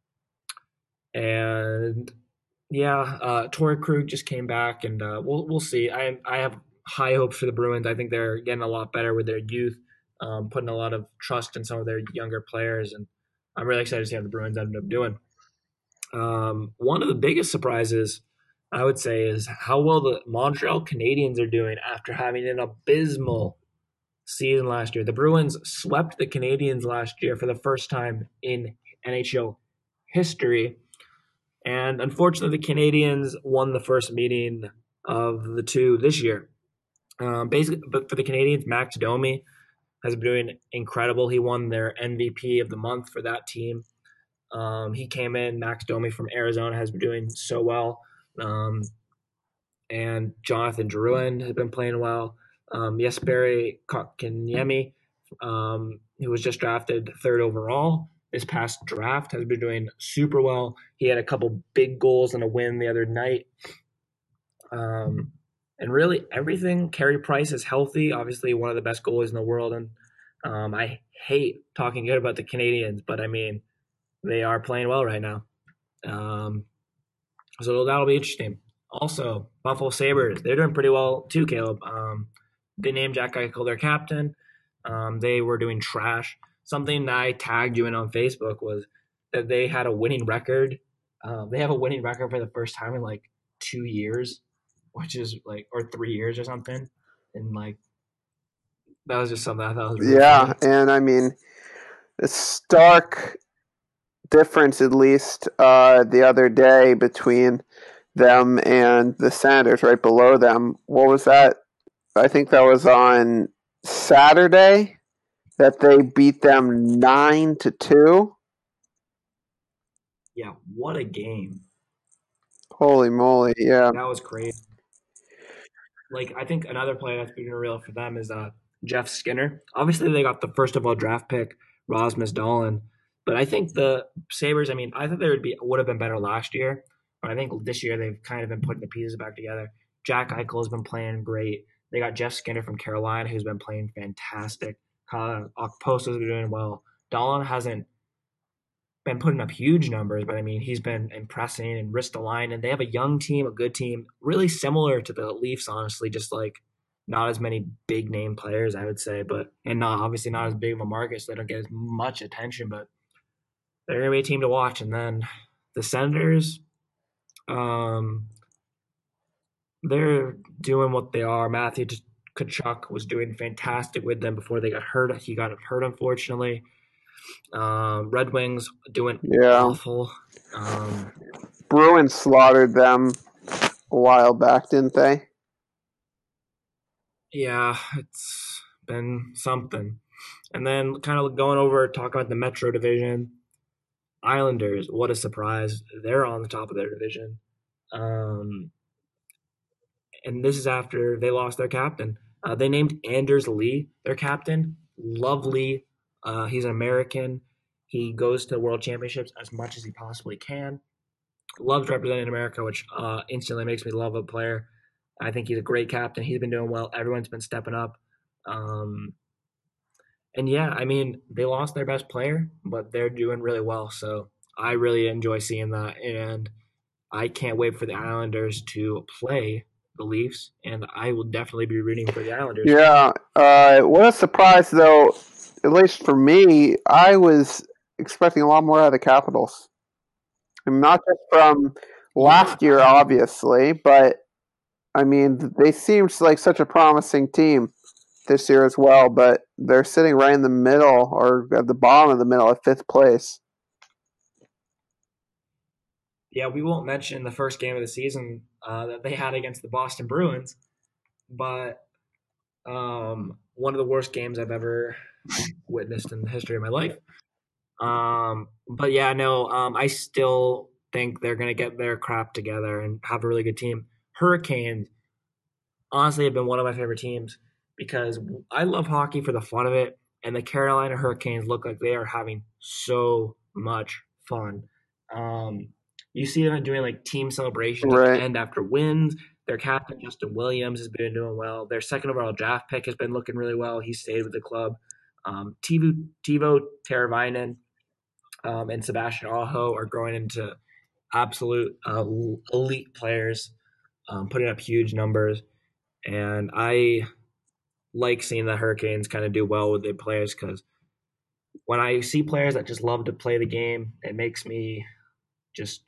and yeah, uh, Torrey Krug just came back, and uh, we'll we'll see. I I have high hopes for the Bruins. I think they're getting a lot better with their youth, um, putting a lot of trust in some of their younger players, and I'm really excited to see how the Bruins end up doing. Um, one of the biggest surprises I would say is how well the Montreal Canadiens are doing after having an abysmal season last year. The Bruins swept the Canadiens last year for the first time in N H L history. And unfortunately, the Canadiens won the first meeting of the two this year. Um, basically, but for the Canadiens, Max Domi has been doing incredible. He won their M V P of the month for that team. Um, he came in, Max Domi from Arizona has been doing so well. Um, and Jonathan Drouin has been playing well. Um, Jesperi Kotkaniemi, um, who was just drafted third overall this past draft, has been doing super well. He had a couple big goals and a win the other night. Um, and really everything. Carey Price is healthy, obviously one of the best goalies in the world. And um, I hate talking good about the Canadiens, but I mean, they are playing well right now. Um, so that'll be interesting. Also, Buffalo Sabres, they're doing pretty well too, Caleb. Um, they named Jack Eichel their captain. Um, they were doing trash. Something that I tagged you in on Facebook was that they had a winning record. Um, they have a winning record for the first time in like two years, which is like, or three years or something. And like, that was just something I thought was really Yeah, funny. and I mean, the stark difference, at least uh, the other day, between them and the Senators right below them. What was that? I think that was on Saturday that they beat them nine to two. Yeah, what a game. Holy moly! Yeah, That was crazy. Like I think another player that's been real for them is uh, Jeff Skinner. Obviously, they got the first of all draft pick Rasmus Dahlin, but I think the Sabres. I mean, I thought they would be would have been better last year, but I think this year they've kind of been putting the pieces back together. Jack Eichel has been playing great. They got Jeff Skinner from Carolina, who's been playing fantastic. Kyle Okposo's been doing well. Dahlin hasn't been putting up huge numbers, but I mean, he's been impressing and risked the line. And they have a young team, a good team, really similar to the Leafs, honestly, just like not as many big name players, I would say, but and not obviously not as big of a market, so they don't get as much attention, but they're gonna be a team to watch. And then the Senators, um, they're doing what they are. Matthew Tkachuk was doing fantastic with them before they got hurt. He got hurt, unfortunately. Um, Red Wings doing yeah. awful. Um, Bruins slaughtered them a while back, didn't they? yeah, it's been something. And then kind of going over, talk about the Metro division. Islanders, what a surprise. They're on the top of their division. Um, and this is after they lost their captain. Uh, they named Anders Lee their captain. Lovely. Uh, he's an American. He goes to world championships as much as he possibly can. Loves representing America, which uh, instantly makes me love a player. I think he's a great captain. He's been doing well. Everyone's been stepping up. Um, and yeah, I mean, they lost their best player, but they're doing really well. So I really enjoy seeing that. And I can't wait for the Islanders to play the Leafs. And I will definitely be rooting for the Islanders. Yeah. Uh, what a surprise, though, at least for me. I was expecting a lot more out of the Capitals. And not just from Yeah, last year, I, obviously, but I mean, they seemed like such a promising team this year as well, but they're sitting right in the middle or at the bottom of the middle at fifth place. yeah, we won't mention the first game of the season uh, that they had against the Boston Bruins, but um, one of the worst games I've ever witnessed in the history of my life. Um, but yeah, no, um, I still think they're going to get their crap together and have a really good team. Hurricanes, honestly, have been one of my favorite teams because I love hockey for the fun of it, and the Carolina Hurricanes look like they are having so much fun. Um, you see them doing like team celebrations at the Right. end after wins. Their captain Justin Williams has been doing well. Their second overall draft pick has been looking really well. He stayed with the club. Um, Tivo, Tivo Teravainen um, and Sebastian Aho are growing into absolute uh, elite players, um, putting up huge numbers. And I like seeing the Hurricanes kind of do well with their players because when I see players that just love to play the game, it makes me just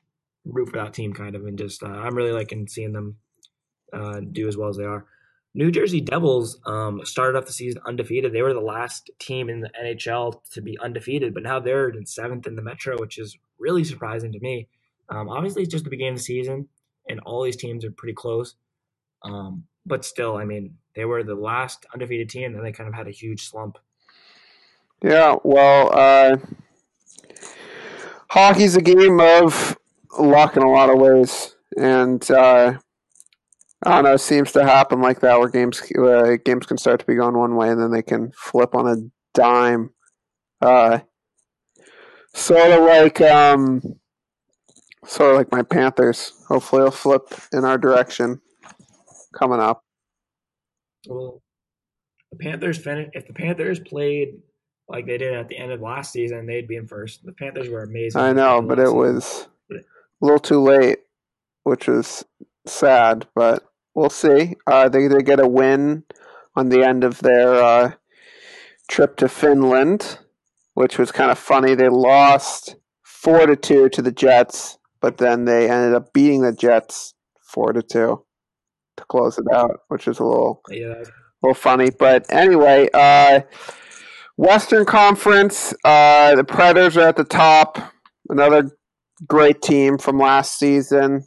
root for that team kind of, and just uh, I'm really liking seeing them uh, do as well as they are. New Jersey Devils um, started off the season undefeated. They were the last team in the N H L to be undefeated, but now they're in seventh in the Metro, which is really surprising to me. Um, obviously, it's just the beginning of the season, and all these teams are pretty close. Um, but still, I mean, they were the last undefeated team, and then they kind of had a huge slump. Yeah, well, uh, hockey's a game of luck in a lot of ways, and uh, I don't know, it seems to happen like that where games uh, games can start to be going one way and then they can flip on a dime. Uh, sort of like um, sort of like my Panthers. Hopefully, they'll flip in our direction coming up. Well, the Panthers finished. If the Panthers played like they did at the end of last season, they'd be in first. The Panthers were amazing. I know, but it was a little too late, which was sad. But we'll see. Uh, they did get a win on the end of their uh, trip to Finland, which was kind of funny. They lost four to two to the Jets, but then they ended up beating the Jets four to two to close it out, which is a little yeah, a little funny. But anyway, uh, Western Conference, uh, the Predators are at the top. Another great team from last season.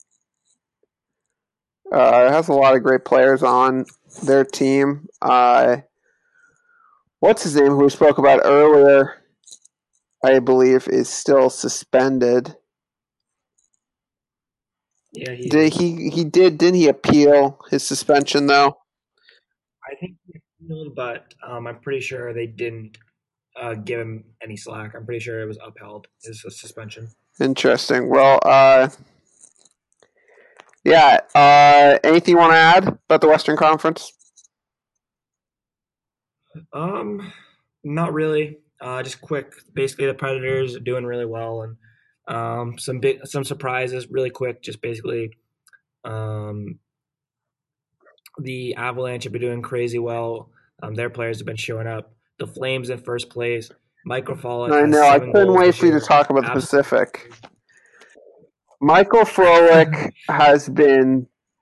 Uh, it has a lot of great players on their team. Uh, what's his name, who we spoke about earlier, I believe, is still suspended. Yeah, he did he he did didn't he appeal his suspension though? I think he appealed, but um, I'm pretty sure they didn't uh, give him any slack. I'm pretty sure it was upheld, his suspension. Interesting. Well, uh, yeah. Uh, anything you want to add about the Western Conference? Um, not really. Uh, just quick. Basically, the Predators are doing really well, and um, some big some surprises. Really quick. Just basically, um, the Avalanche have been doing crazy well. Um, their players have been showing up. The Flames in first place. Michael Frolik I has know. I seven couldn't goals wait this for you to year. talk about the Absolutely. Pacific. Michael Frolik has been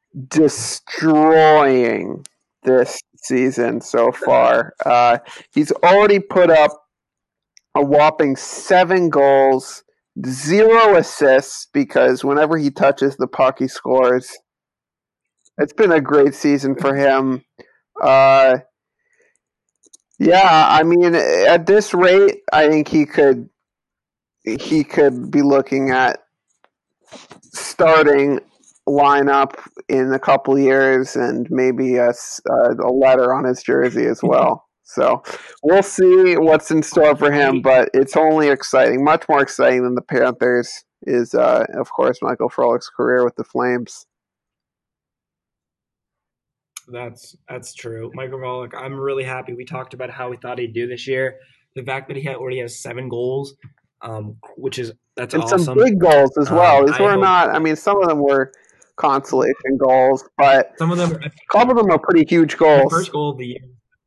destroying this season so far. Uh, he's already put up a whopping seven goals, zero assists, because whenever he touches the puck, he scores. It's been a great season for him. Uh, yeah, I mean, at this rate, I think he could he could be looking at starting lineup in a couple years and maybe a, a letter on his jersey as well. So we'll see what's in store for him, but it's only exciting, much more exciting than the Panthers is, uh, of course, Michael Frolik's career with the Flames. That's that's true. Michael Frolik, I'm really happy. We talked about how we thought he'd do this year. The fact that he had, already has seven goals, um, which is that's and awesome. some big goals as well. Um, These I were hope, not. I mean, some of them were consolation goals, but some of them. A couple of them are pretty huge goals. The first goal of the year.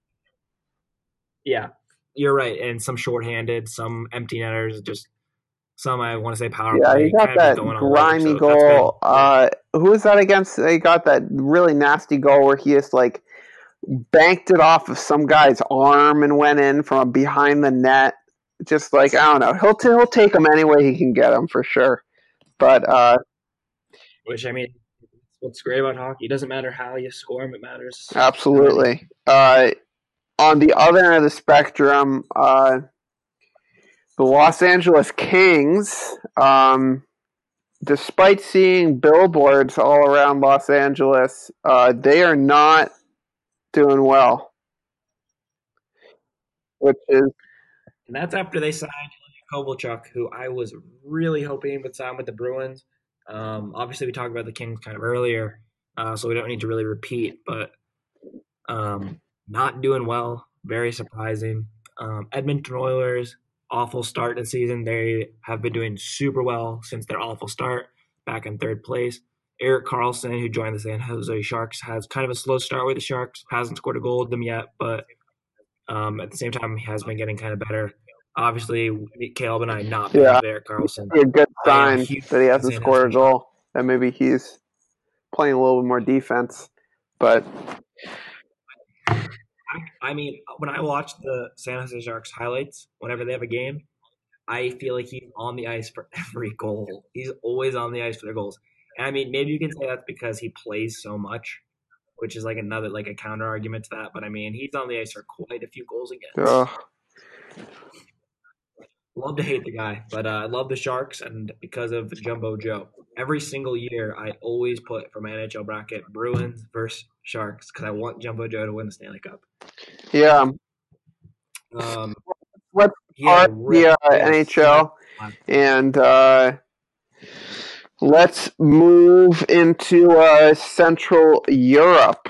Yeah, you're right. And some shorthanded, some empty netters, just some I want to say power yeah, play. he got kind of that going grimy all over, so goal. Uh, who was that against? He got that really nasty goal where he just like banked it off of some guy's arm and went in from behind the net. Just like, I don't know, he'll t- he'll take them any way he can get them for sure. But uh, which I mean, what's great about hockey? It doesn't matter how you score them; it matters. Absolutely. Uh, on the other end of the spectrum, uh, the Los Angeles Kings, um, despite seeing billboards all around Los Angeles, uh, they are not doing well. Which is, and that's after they signed Kovalchuk, who I was really hoping would sign with the Bruins. Um, obviously, we talked about the Kings kind of earlier, uh, so we don't need to really repeat. But um, not doing well, very surprising. Um, Edmonton Oilers, awful start to the season. They have been doing super well since their awful start, back in third place. Erik Karlsson, who joined the San Jose Sharks, has kind of a slow start with the Sharks. Hasn't scored a goal with them yet, but um, at the same time, he has been getting kind of better. Obviously, Caleb and I not being yeah, Erik Karlsson. a good I am sign huge that he on hasn't San scored Jose a Sharks. goal. And maybe he's playing a little bit more defense. But I, I mean, when I watch the San Jose Sharks highlights, whenever they have a game, I feel like he's on the ice for every goal. He's always on the ice for their goals. And I mean, maybe you can say that's because he plays so much, which is like another like a counter argument to that. But I mean, he's on the ice for quite a few goals against. uh, Love to hate the guy, but uh, I love the Sharks, and because of Jumbo Joe, every single year I always put for my N H L bracket Bruins versus Sharks because I want Jumbo Joe to win the Stanley Cup. yeah, Um, let's he had a start rip. the uh, He had a stud. N H L and uh, let's move into uh, Central Europe.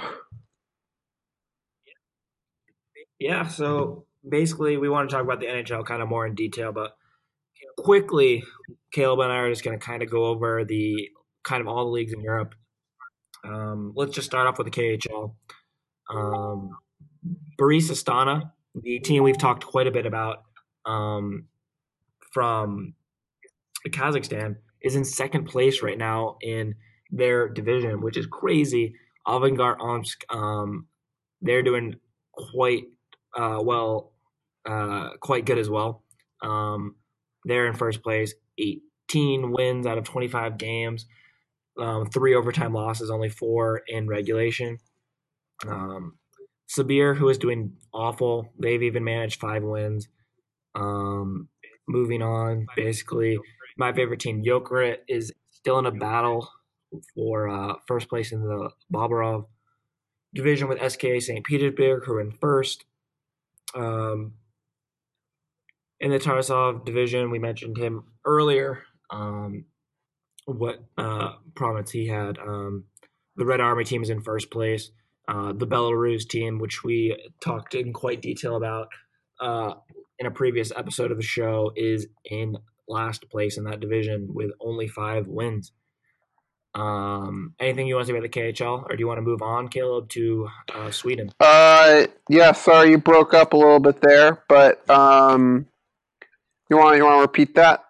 Yeah, so basically, we want to talk about the N H L kind of more in detail, but quickly, Caleb and I are just going to kind of go over the kind of all the leagues in Europe. Um, let's just start off with the K H L. Um, Boris Astana, the team we've talked quite a bit about um, from Kazakhstan, is in second place right now in their division, which is crazy. Avangard Omsk, um, they're doing quite uh, well, uh, quite good as well. Um, they're in first place, eighteen wins out of twenty-five games, um, three overtime losses, only four in regulation. Um, Sabir, who is doing awful, they've even managed five wins. Um, moving on, basically, my favorite team, Jokerit, is still in a battle for uh, first place in the Babarov division with S K A Saint Petersburg, who are in first. Um, in the Tarasov division, we mentioned him earlier. Um, what uh, province he had? Um, the Red Army team is in first place. Uh, the Belarus team, which we talked in quite detail about uh, in a previous episode of the show, is in last place in that division with only five wins. Um, anything you want to say about the K H L, or do you want to move on, Caleb, to uh, Sweden? Uh, yeah, sorry you broke up a little bit there, but um, you want you want to repeat that?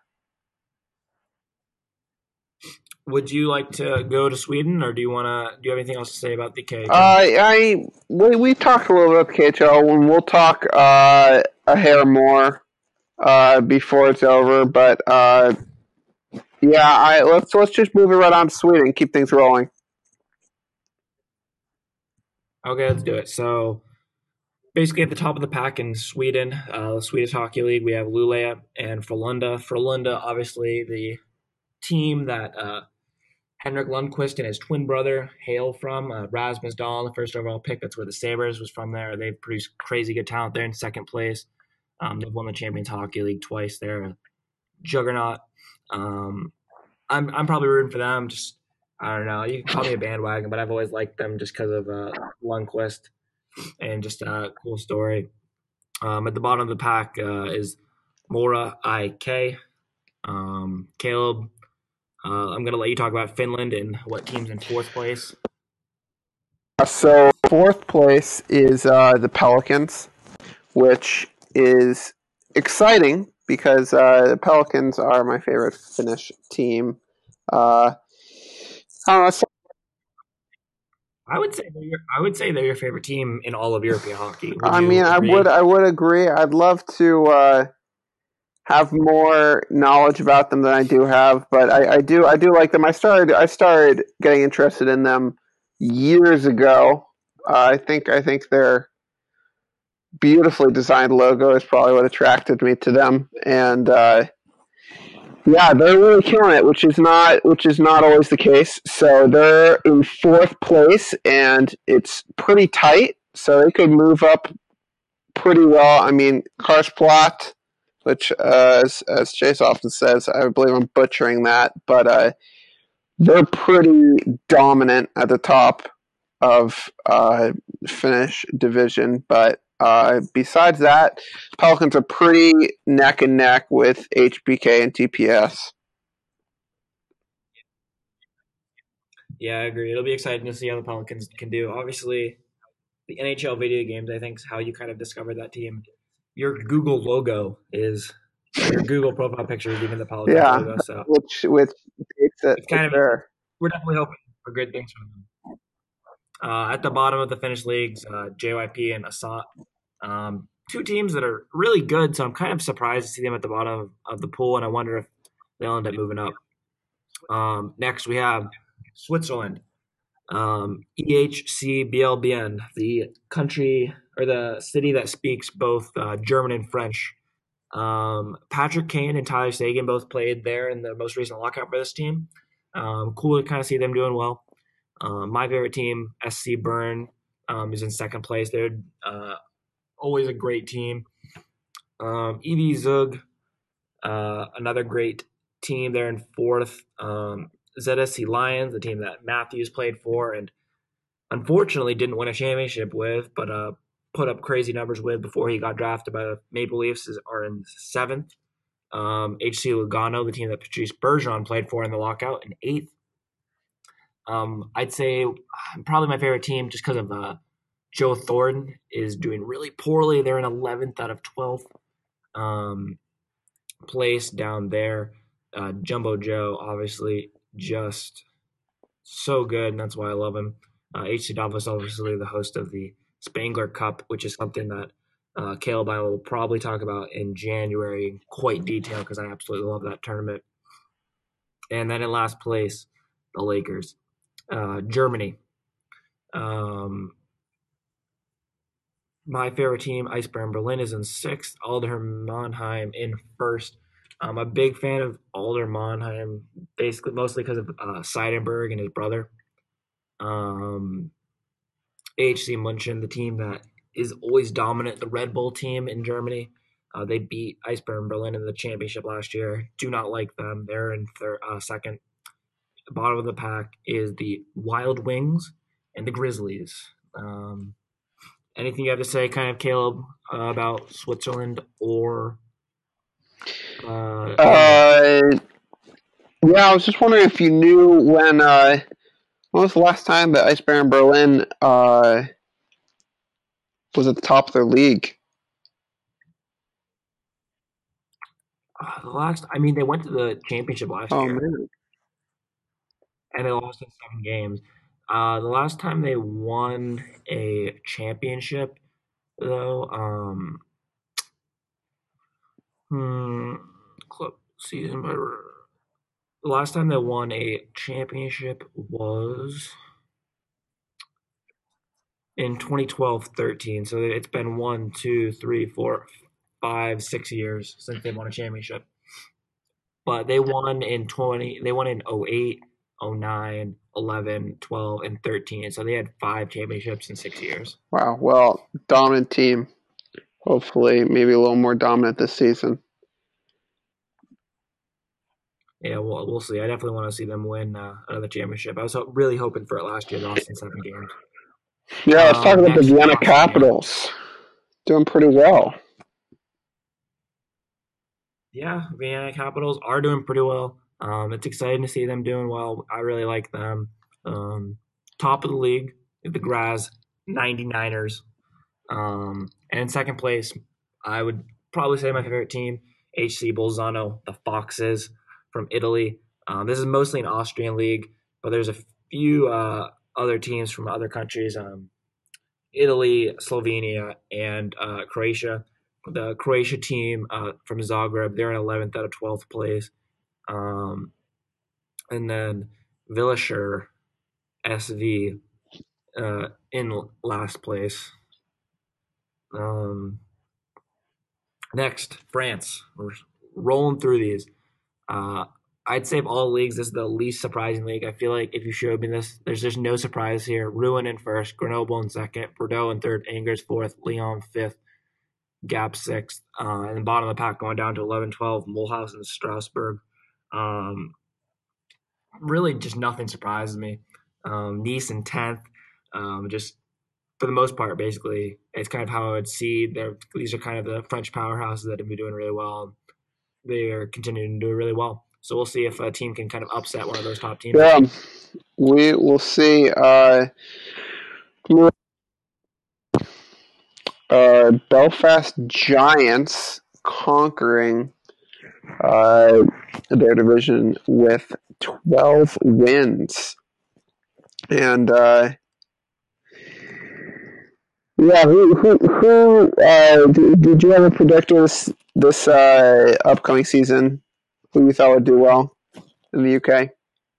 Would you like to go to Sweden, or do you want to? Do you have anything else to say about the K H L? Uh, I we we talked a little bit about the K H L, and we'll talk uh, a hair more uh, before it's over. But uh, yeah, I let's let's just move it right on to Sweden, keep things rolling. Okay, let's do it. So basically at the top of the pack in Sweden, uh, the Swedish Hockey League, we have Luleå and Frölunda. Frölunda, obviously the team that uh, Henrik Lundqvist and his twin brother hail from. Uh, Rasmus Dahl, the first overall pick. That's where the Sabres was from there. They've produced crazy good talent. They're in second place. Um, they've won the Champions Hockey League twice. They're a juggernaut. Um, I'm I'm probably rooting for them. Just I don't know. You can call me a bandwagon, but I've always liked them just because of uh, Lundqvist and just a cool story. Um, at the bottom of the pack uh, is Mora I K. Um, Caleb, uh, I'm going to let you talk about Finland and what team's in fourth place. So fourth place is uh, the Pelicans, which is exciting because uh, the Pelicans are my favorite Finnish team. Uh, I don't know. So I would say they're your, I would say they're your favorite team in all of European hockey. Would I you mean, I agree? would I would agree. I'd love to uh, have more knowledge about them than I do have, but I, I do I do like them. I started I started getting interested in them years ago. Uh, I think I think their beautifully designed logo is probably what attracted me to them, and uh, yeah, they're really killing it, which is not which is not always the case. So they're in fourth place, and it's pretty tight. So they could move up pretty well. I mean, Karsplat, which uh, as as Chase often says, I believe I'm butchering that, but uh, they're pretty dominant at the top of uh, Finnish division. But uh, besides that, Pelicans are pretty neck and neck with H B K and T P S. Yeah, I agree. It'll be exciting to see how the Pelicans can do. Obviously, the N H L video games, I think, is how you kind of discover that team. Your Google logo is Their Google profile picture is even the Pelicans Yeah, logo. So which which takes it it's for kind of sure. we're definitely hoping for good things from them. Uh, at the bottom of the Finnish leagues, uh, J Y P and Asat, um, two teams that are really good. So I'm kind of surprised to see them at the bottom of the pool, and I wonder if they'll end up moving up. Um, next, we have Switzerland, um, E H C B L B N, the country or the city that speaks both uh, German and French. Um, Patrick Kane and Tyler Sagan both played there in the most recent lockout for this team. Um, cool to kind of see them doing well. Um, my favorite team, S C Bern, um, is in second place. They're uh, always a great team. Um, E V Zug, uh, another great team. They're in fourth. Um, Z S C Lions, the team that Matthews played for and unfortunately didn't win a championship with, but uh, put up crazy numbers with before he got drafted by the Maple Leafs, is, are in seventh. Um, H C Lugano, the team that Patrice Bergeron played for in the lockout, in eighth. Um, I'd say probably my favorite team just because of uh, Joe Thornton is doing really poorly. They're in eleventh out of twelfth um, place down there. Uh, Jumbo Joe, obviously, just so good, and that's why I love him. Uh, H C Davos, obviously, the host of the Spangler Cup, which is something that uh, Caleb and I will probably talk about in January in quite detail because I absolutely love that tournament. And then in last place, the Lakers. Uh, Germany. Um, my favorite team, Eisbären Berlin, is in sixth. Alder Mannheim in first. I'm a big fan of Alder Mannheim, basically mostly because of uh, Seidenberg and his brother. Um, H C München, the team that is always dominant, the Red Bull team in Germany. Uh, they beat Eisbären Berlin in the championship last year. Do not like them. They're in third, uh, second. The bottom of the pack is the Wild Wings and the Grizzlies. Um, anything you have to say, kind of, Caleb, uh, about Switzerland or uh, Germany? Uh, yeah, I was just wondering if you knew when. Uh, when was the last time that Eisbären Berlin uh, was at the top of their league? Uh, the last, I mean, they went to the championship last Oh year man, and they lost in seven games. Uh, the last time they won a championship, though, um, hmm, club season, but the last time they won a championship was in twenty twelve thirteen. So it's been one, two, three, four, five, six years since they won a championship. But they won in twenty, they won in oh eight, oh nine, eleven, twelve, and thirteen. So they had five championships in six years. wow. Well, dominant team. Hopefully, maybe a little more dominant this season. Yeah, we'll, we'll see. I definitely want to see them win uh, another championship. I was ho- really hoping for it last year. They lost in seven games. Yeah, let's talk Um, about the next, Vienna Austria. Capitals. Doing pretty well. Yeah, Vienna Capitals are doing pretty well. Um, it's exciting to see them doing well. I really like them. Um, top of the league, the Graz ninety-niners. Um, and in second place, I would probably say my favorite team, H C Bolzano, the Foxes from Italy. Um, this is mostly an Austrian league, but there's a few uh, other teams from other countries, um, Italy, Slovenia, and uh, Croatia. The Croatia team uh, from Zagreb, they're in eleventh out of twelfth place. Um, and then Villasher S V uh, in last place. Um, next, France. We're rolling through these. Uh, I'd say of all leagues, this is the least surprising league. I feel like if you showed me this, there's just no surprise here. Rouen in first, Grenoble in second, Bordeaux in third, Angers fourth, Lyon fifth, Gap sixth, uh, and the bottom of the pack going down to eleven, twelve, Mulhouse and Strasbourg. Um, really, just nothing surprises me. Um, Nice in tenth, um, just for the most part, basically, it's kind of how I would see. They're, these are kind of the French powerhouses that have been doing really well. They are continuing to do really well. So we'll see if a team can kind of upset one of those top teams. Yeah, we will see. Uh, uh, Belfast Giants conquering uh, their division with twelve wins. And uh, yeah, who who, who uh, did, did you ever predict this this uh, upcoming season? Who you thought would do well in the U K?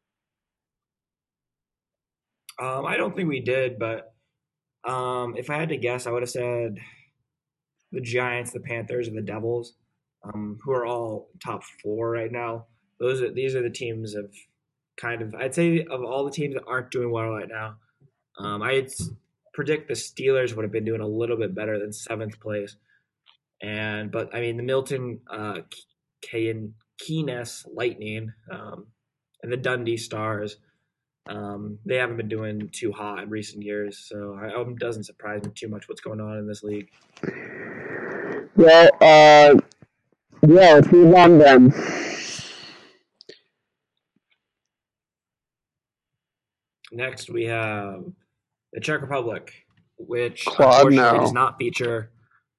Um, I don't think we did, but um, if I had to guess, I would have said the Giants, the Panthers, and the Devils, um, who are all top four right now. Those are these are the teams of kind of I'd say of all the teams that aren't doing well right now. Um, I'd predict the Steelers would have been doing a little bit better than seventh place, and but I mean the Milton uh, Keynes Lightning um, and the Dundee Stars. Um, they haven't been doing too hot in recent years, so it doesn't surprise me too much what's going on in this league. Well, uh, yeah, let's move on then. Next, we have the Czech Republic, which Kladno. unfortunately does not feature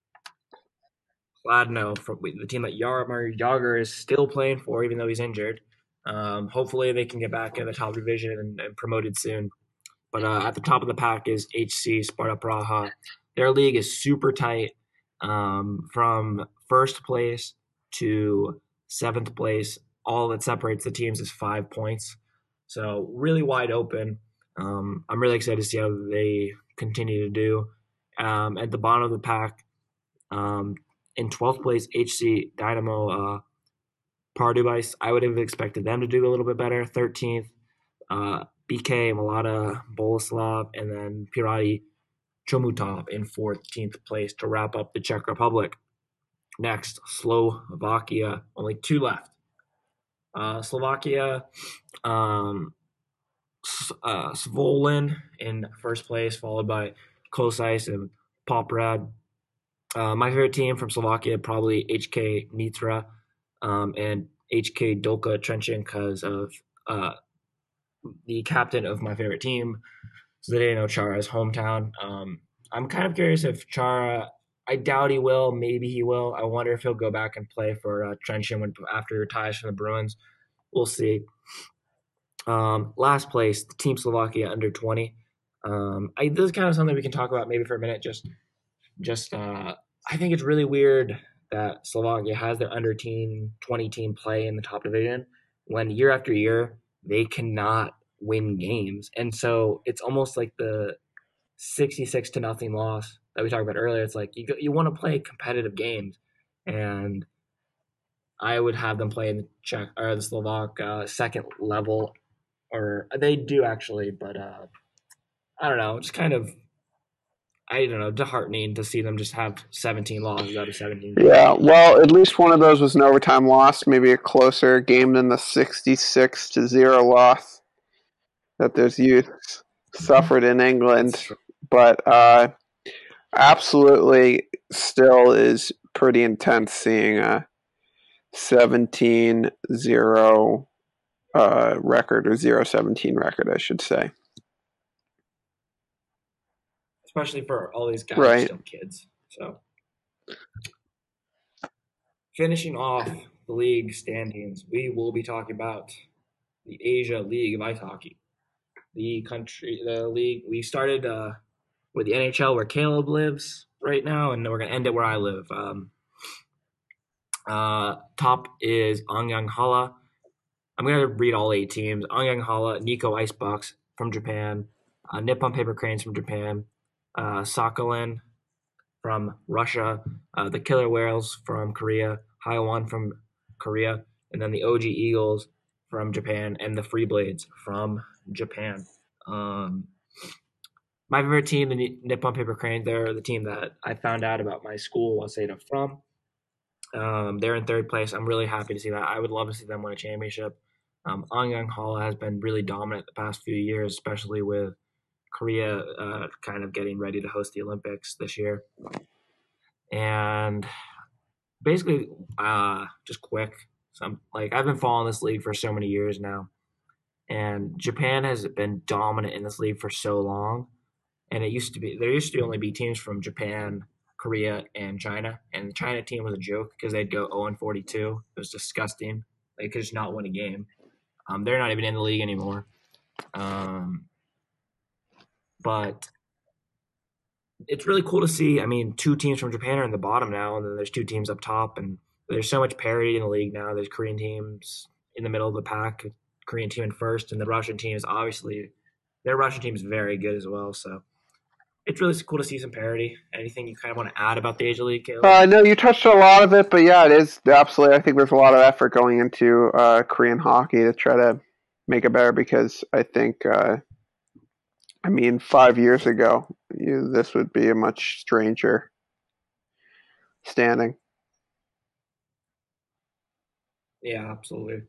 Kladno, from the team that Jaromir Jagr is still playing for, even though he's injured. Um, hopefully, they can get back in the top division and, and promoted soon. But uh, at the top of the pack is H C Sparta Praha. Their league is super tight. Um, from first place to seventh place, all that separates the teams is five points. So really wide open. Um, I'm really excited to see how they continue to do. Um, at the bottom of the pack, um, in twelfth place, H C Dynamo uh, Pardubice. I would have expected them to do a little bit better. thirteenth, uh, B K Malata Boleslav, and then Pirati Chomutov in fourteenth place to wrap up the Czech Republic. Next, Slovakia. Only two left. Uh, Slovakia, um, uh, Zvolin in first place, followed by Kosice and Poprad. Uh, my favorite team from Slovakia, probably H K Nitra um, and H K Dolka Trenchin because of uh, the captain of my favorite team, Zdeno Chara's hometown. Um, I'm kind of curious if Chara, I doubt he will. Maybe he will. I wonder if he'll go back and play for uh, Trenchin when, after he retires from the Bruins. We'll see. Um, last place, Team Slovakia under twenty. Um, I, this is kind of something we can talk about maybe for a minute. Just, just uh, I think it's really weird that Slovakia has their under teen twenty team play in the top division when year after year they cannot win games, and so it's almost like the sixty-six to nothing loss that we talked about earlier. It's like you you want to play competitive games, and I would have them play in the Czech or the Slovak uh, second level, or they do actually, but uh, I don't know. Just kind of, I don't know, disheartening to see them just have seventeen losses out of seventeen games. Yeah, well, at least one of those was an overtime loss, maybe a closer game than the sixty-six to zero loss that those youths suffered in England. But uh, absolutely still is pretty intense seeing a seventeen zero uh, record, or zero seventeen record, I should say. Especially for all these guys right. still kids. So, finishing off the league standings, we will be talking about the Asia League of Ice Hockey. The country, the league, we started uh, with the N H L where Caleb lives right now, and we're going to end it where I live. Um, uh, top is Anyang Hala. I'm going to read all eight teams. Anyang Hala, Nico Icebox from Japan, uh, Nippon Paper Cranes from Japan, uh, Sakhalin from Russia, uh, the Killer Whales from Korea, Haiwan from Korea, and then the O G Eagles from Japan, and the Free Blades from Japan. Um, my favorite team, the Nippon Paper Cranes, they're the team that I found out about my school, Waseda, from. Um, they're in third place. I'm really happy to see that. I would love to see them win a championship. Um, Anyang Hala has been really dominant the past few years, especially with Korea uh, kind of getting ready to host the Olympics this year. And basically, uh, just quick, some like I've been following this league for so many years now, and Japan has been dominant in this league for so long. And it used to be there used to only be teams from Japan, Korea and China, and the China team was a joke because they'd go zero and forty-two. It was disgusting. They could just not win a game. Um, they're not even in the league anymore. Um, but it's really cool to see. I mean, two teams from Japan are in the bottom now, and then there's two teams up top, and there's so much parity in the league now. There's Korean teams in the middle of the pack, Korean team in first, and the Russian team is obviously their Russian team is very good as well. So it's really cool to see some parity. Anything you kind of want to add about the Asia League, Caleb? Uh, no, you touched on a lot of it, but yeah, it is absolutely. I think there's a lot of effort going into uh, Korean hockey to try to make it better because I think, uh, I mean, five years ago, you, this would be a much stranger standing. Yeah, absolutely.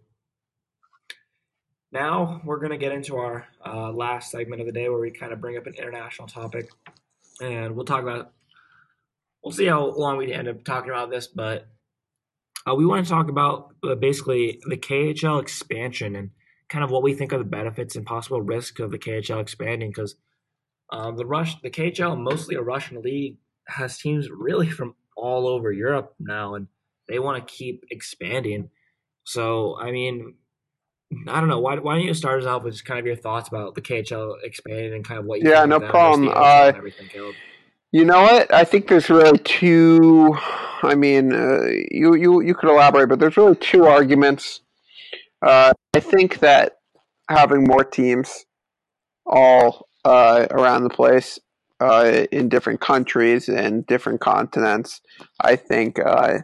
Now we're going to get into our uh, last segment of the day where we kind of bring up an international topic. And we'll talk about, we'll see how long we end up talking about this, but uh, we want to talk about uh, basically the K H L expansion and kind of what we think are the benefits and possible risks of the K H L expanding because um, the Rush, the K H L, mostly a Russian league, has teams really from all over Europe now, and they want to keep expanding. So, I mean, I don't know. Why, why don't you start us off with just kind of your thoughts about the K H L expanding and kind of what you Yeah, think of no them versus problem. the O H L Uh, and everything, Caleb? you know what? I think there's really two. I mean, uh, you you you could elaborate, but there's really two arguments. Uh, I think that having more teams all uh, around the place uh, in different countries and different continents, I think uh,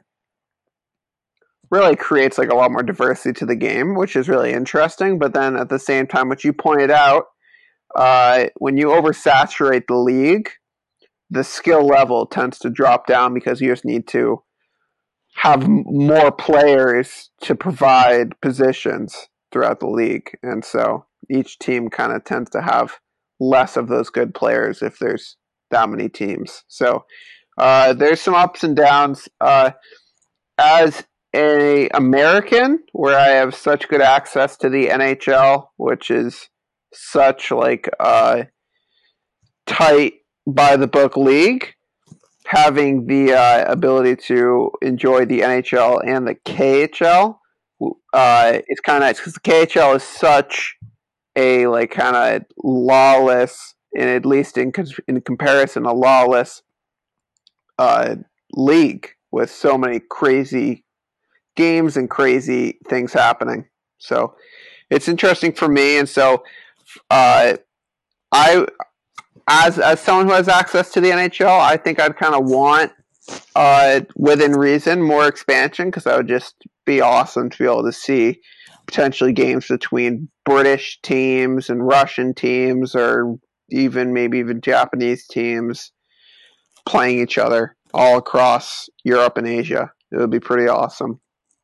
really creates like a lot more diversity to the game, which is really interesting. But then at the same time, what you pointed out, uh, when you oversaturate the league, the skill level tends to drop down because you just need to have more players to provide positions throughout the league. And so each team kind of tends to have less of those good players if there's that many teams. So uh, there's some ups and downs. Uh, as a American, where I have such good access to the N H L, which is such like a tight by the book league, having the uh, ability to enjoy the N H L and the K H L, uh, it's kind of nice because the K H L is such a like kind of lawless, and at least in in comparison, a lawless uh, league with so many crazy games and crazy things happening. So it's interesting for me, and so uh, I, as as someone who has access to the N H L, I think I'd kind of want, uh, within reason, more expansion because that would just be awesome to be able to see potentially games between British teams and Russian teams, or even maybe even Japanese teams playing each other all across Europe and Asia. It would be pretty awesome.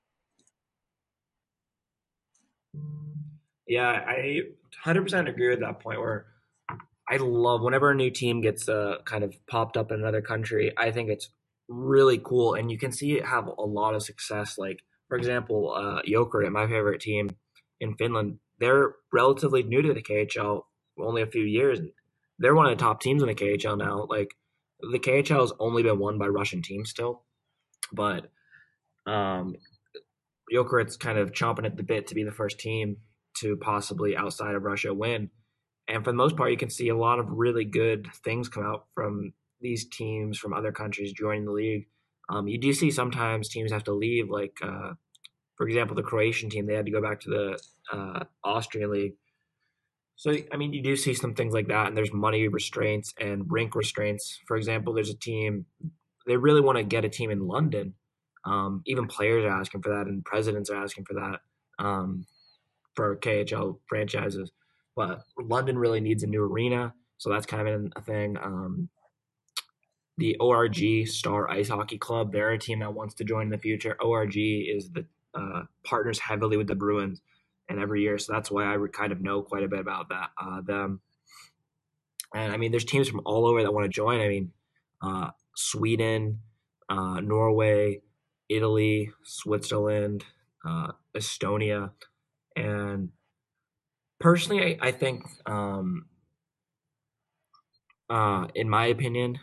Yeah, I one hundred percent agree with that point where I love whenever a new team gets uh, kind of popped up in another country. I think it's really cool, and you can see it have a lot of success. Like for example, uh, Jokerit, my favorite team in Finland, they're relatively new to the K H L, only a few years. They're one of the top teams in the K H L now. Like the K H L has only been won by Russian teams still, but um, Jokerit's kind of chomping at the bit to be the first team to possibly outside of Russia win. And for the most part, you can see a lot of really good things come out from these teams from other countries joining the league. Um, you do see sometimes teams have to leave, like uh, for example, the Croatian team, they had to go back to the uh, Austrian league. So I mean, you do see some things like that, and there's money restraints and rink restraints. For example, there's a team they really want to get a team in London. Um, even players are asking for that, and presidents are asking for that um, for K H L franchises. But London really needs a new arena, so that's kind of a thing. Um, the O R G Star Ice Hockey Club, they're a team that wants to join in the future. O R G is the uh, partners heavily with the Bruins, and every year, so that's why I kind of know quite a bit about that uh, them. And I mean, there's teams from all over that want to join. I mean, uh, Sweden, uh, Norway, Italy, Switzerland, uh, Estonia, and personally, I, I think, um, uh, in my opinion,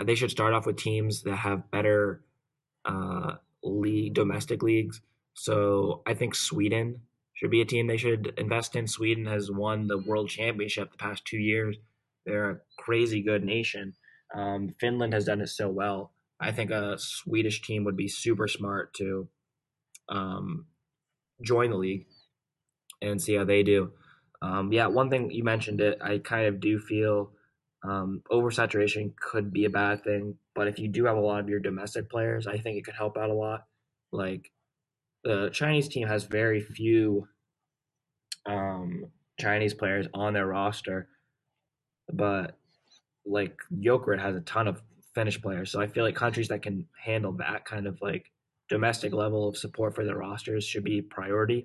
they should start off with teams that have better uh, league domestic leagues. So I think Sweden should be a team they should invest in. Sweden has won the world championship the past two years. They're a crazy good nation. Um, Finland has done it so well. I think a Swedish team would be super smart to um, join the league and see how they do. Um, yeah, one thing you mentioned it, I kind of do feel um, oversaturation could be a bad thing, but if you do have a lot of your domestic players, I think it could help out a lot. Like the Chinese team has very few um, Chinese players on their roster, but like Jokerit has a ton of Finnish players, so I feel like countries that can handle that kind of like domestic level of support for their rosters should be priority.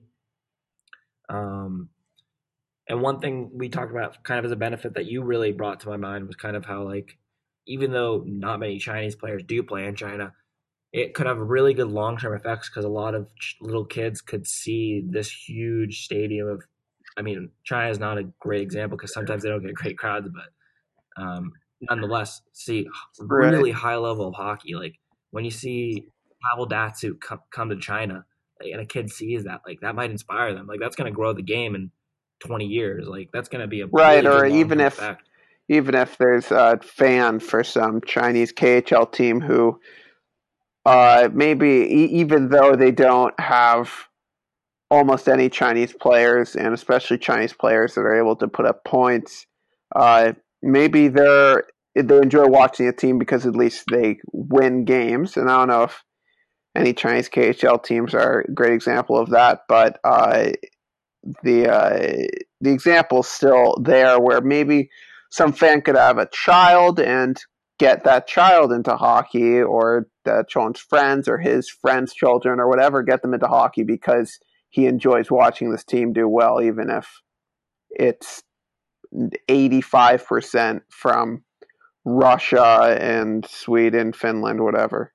Um, And one thing we talked about kind of as a benefit that you really brought to my mind was kind of how like even though not many Chinese players do play in China, it could have really good long-term effects because a lot of little kids could see this huge stadium of I mean, China is not a great example because sometimes they don't get great crowds, but um, nonetheless, see Right. really high level of hockey. Like when you see Pavel Datsyuk come, come to China, like, and a kid sees that, like that might inspire them. Like that's going to grow the game in twenty years. Like that's going to be a Right, really or good long even term if effect. even if there's a fan for some Chinese K H L team who uh, maybe e- even though they don't have almost any Chinese players, and especially Chinese players that are able to put up points, uh, maybe they're they enjoy watching a team because at least they win games. And I don't know if any Chinese K H L teams are a great example of that, but uh, the uh, the example still there where maybe some fan could have a child and get that child into hockey, or the children's friends or his friends' children or whatever, get them into hockey because he enjoys watching this team do well, even if it's eighty-five percent from Russia and Sweden, Finland, whatever.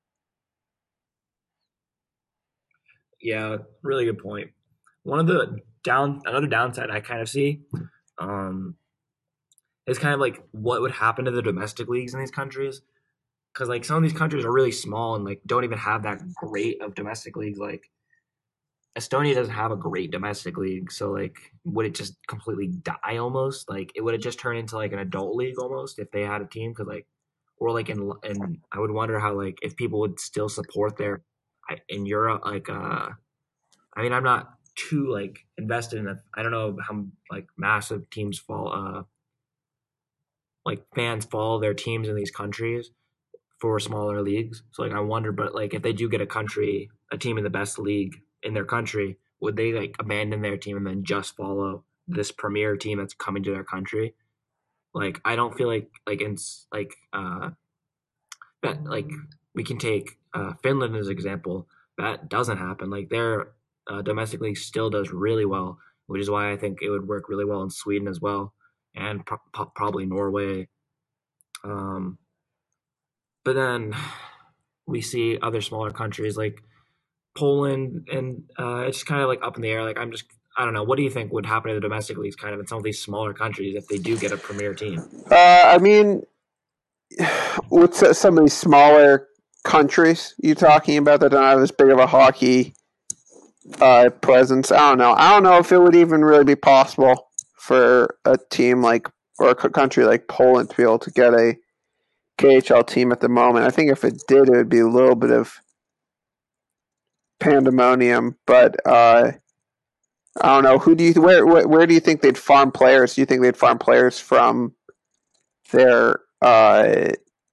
Yeah, really good point. One of the down another downside I kind of see um, is kind of like what would happen to the domestic leagues in these countries because like some of these countries are really small and like don't even have that great of domestic leagues. Like Estonia doesn't have a great domestic league, so like, would it just completely die almost? Like, it would it just turn into like an adult league almost if they had a team? Because like, or like in and I would wonder how like if people would still support their in Europe. Like, uh, I mean, I'm not too like invested in it. I don't know how like massive teams fall, uh, like fans follow their teams in these countries for smaller leagues. So like I wonder, but like if they do get a country, a team in the best league in their country, would they like abandon their team and then just follow this premier team that's coming to their country? Like I don't feel like like in like uh that like we can take uh, Finland as an example. That doesn't happen. Like their uh, domestic league still does really well, which is why I think it would work really well in Sweden as well, and pro- pro- probably Norway. Um, but then we see other smaller countries like Poland, and uh, it's kind of like up in the air. Like I'm just, I don't know. What do you think would happen to the domestic leagues, kind of in some of these smaller countries, if they do get a premier team? Uh, I mean, with some of these smaller countries you're talking about that don't have as big of a hockey uh, presence, I don't know. I don't know if it would even really be possible for a team like or a country like Poland to be able to get a K H L team at the moment. I think if it did, it would be a little bit of pandemonium. But uh, I don't know. Who do you where, where where do you think they'd farm players? Do you think they'd farm players from their uh,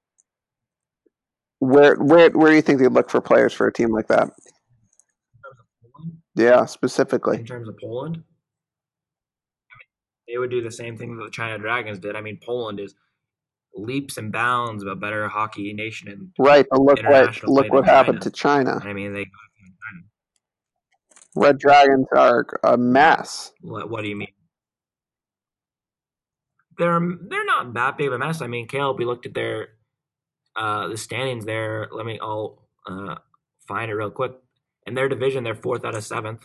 where where where do you think they'd look for players for a team like that? Yeah, specifically. In terms of Poland, they would do the same thing that the China Dragons did. I mean, Poland is leaps and bounds of a better hockey nation in Right, but look what international play look than what happened China. to China. I mean, they Red Dragons are a mess. what, what do you mean? They're they're not that big of a mess. I mean, Caleb, we looked at their uh, the standings there. Let me I'll uh, find it real quick. In their division, they're fourth out of seventh.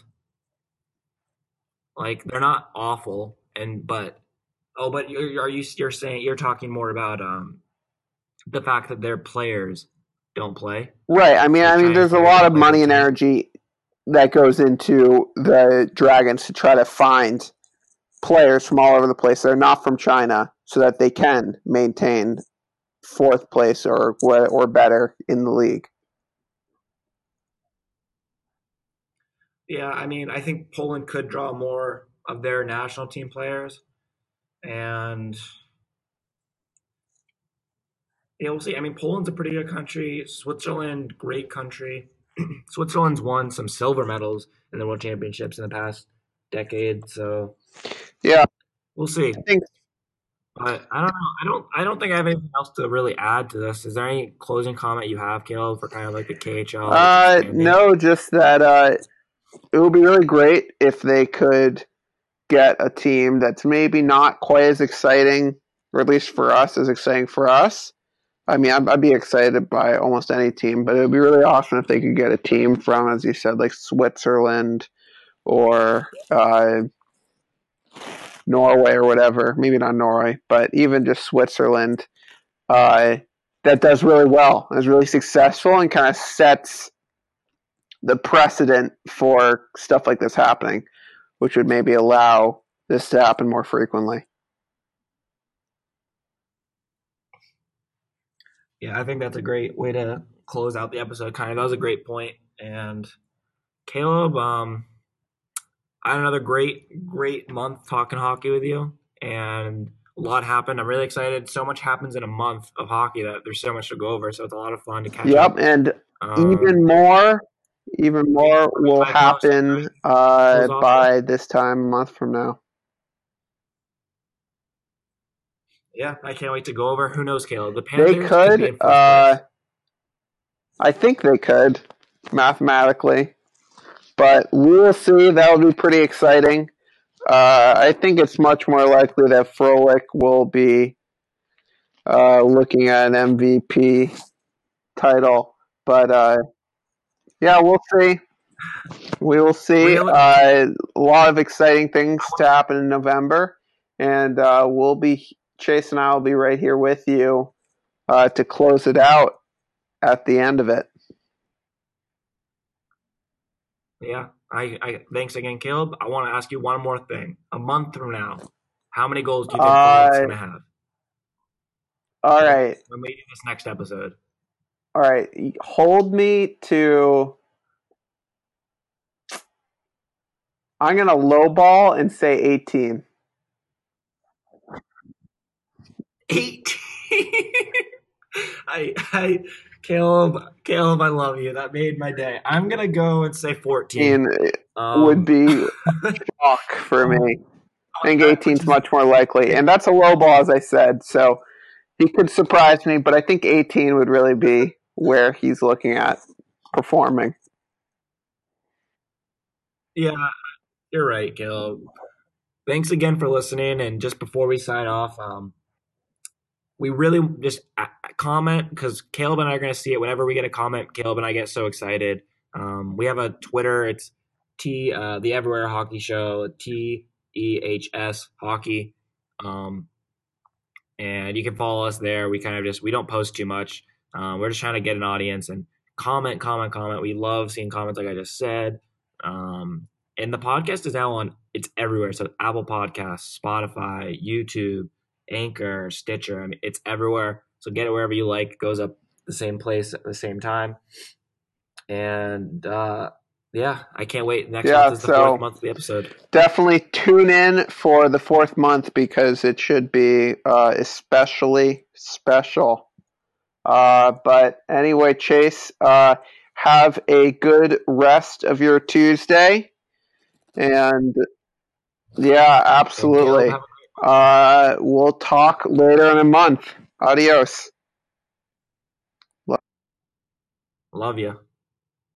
Like they're not awful, and but oh, but you're are you you're saying you're talking more about um the fact that their players don't play. Right. I mean, Like I mean, Chinese there's a players lot don't of play for money the and team. energy that goes into the Dragons to try to find players from all over the place that are not from China, so that they can maintain fourth place or or better in the league. Yeah, I mean, I think Poland could draw more of their national team players, and yeah, we'll see. I mean, Poland's a pretty good country. Switzerland, great country. Switzerland's won some silver medals in the World Championships in the past decade, so Yeah, we'll see. I think. But I don't know. I don't. I don't think I have anything else to really add to this. Is there any closing comment you have, Caleb, for kind of like the K H L like Uh, expanding? no, just that uh, it would be really great if they could get a team that's maybe not quite as exciting, or at least for us, as exciting for us. I mean, I'd, I'd be excited by almost any team, but it would be really awesome if they could get a team from, as you said, like Switzerland or uh, Norway or whatever. Maybe not Norway, but even just Switzerland uh, that does really well, is really successful, and kind of sets the precedent for stuff like this happening, which would maybe allow this to happen more frequently. Yeah, I think that's a great way to close out the episode. Kind of, that was a great point. And Caleb, um, I had another great, great month talking hockey with you, and a lot happened. I'm really excited. So much happens in a month of hockey that there's so much to go over. So it's a lot of fun to catch Yep, up. and Um, even more, even more will my co-host, happen close uh, off with. by this time a month from now. Yeah, I can't wait to go over. Who knows, Caleb? The They Panthers could be could, in first uh, place. I think they could, mathematically, but we will see. That will be pretty exciting. Uh, I think it's much more likely that Frolik will be uh, looking at an M V P title, but uh, yeah, we'll see. We will see. Real, Uh, a lot of exciting things to happen in November, and uh, we'll be Chase and I will be right here with you uh, to close it out at the end of it. yeah. I, I thanks again, Caleb. I want to ask you one more thing. A month from now, how many goals do you think Frolik's Uh, going to have? all When, right, when we do this next episode. all right. Hold me to. I'm gonna lowball and say eighteen. eighteen. I, I, Caleb, Caleb, I love you. That made my day. I'm gonna go and say fourteen. eighteen would Um, be shock for me. I think eighteen which is is much more likely, and that's a low ball, as I said. So he could surprise me, but I think eighteen would really be where he's looking at performing. yeah, you're right, Caleb. Thanks again for listening. And just before we sign off, um, we really just comment because Caleb and I are going to see it whenever we get a comment. Caleb and I get so excited. Um, we have a Twitter. It's T uh, the Everywhere Hockey Show. T E H S Hockey. Um, and you can follow us there. We kind of just we don't post too much. Um, we're just trying to get an audience and comment, comment, comment. We love seeing comments, like I just said. Um, and the podcast is now on. It's everywhere. So Apple Podcasts, Spotify, YouTube, Anchor, Stitcher. I mean, it's everywhere. So get it wherever you like. It goes up the same place at the same time. And uh, yeah, I can't wait. Next Yeah, month is the fourth so month of the episode. definitely tune in for the fourth month because it should be uh, especially special. Uh, but anyway, Chase, uh, have a good rest of your Tuesday. And yeah, And Caleb, absolutely. have a Uh, we'll talk later in a month. Adios. love you.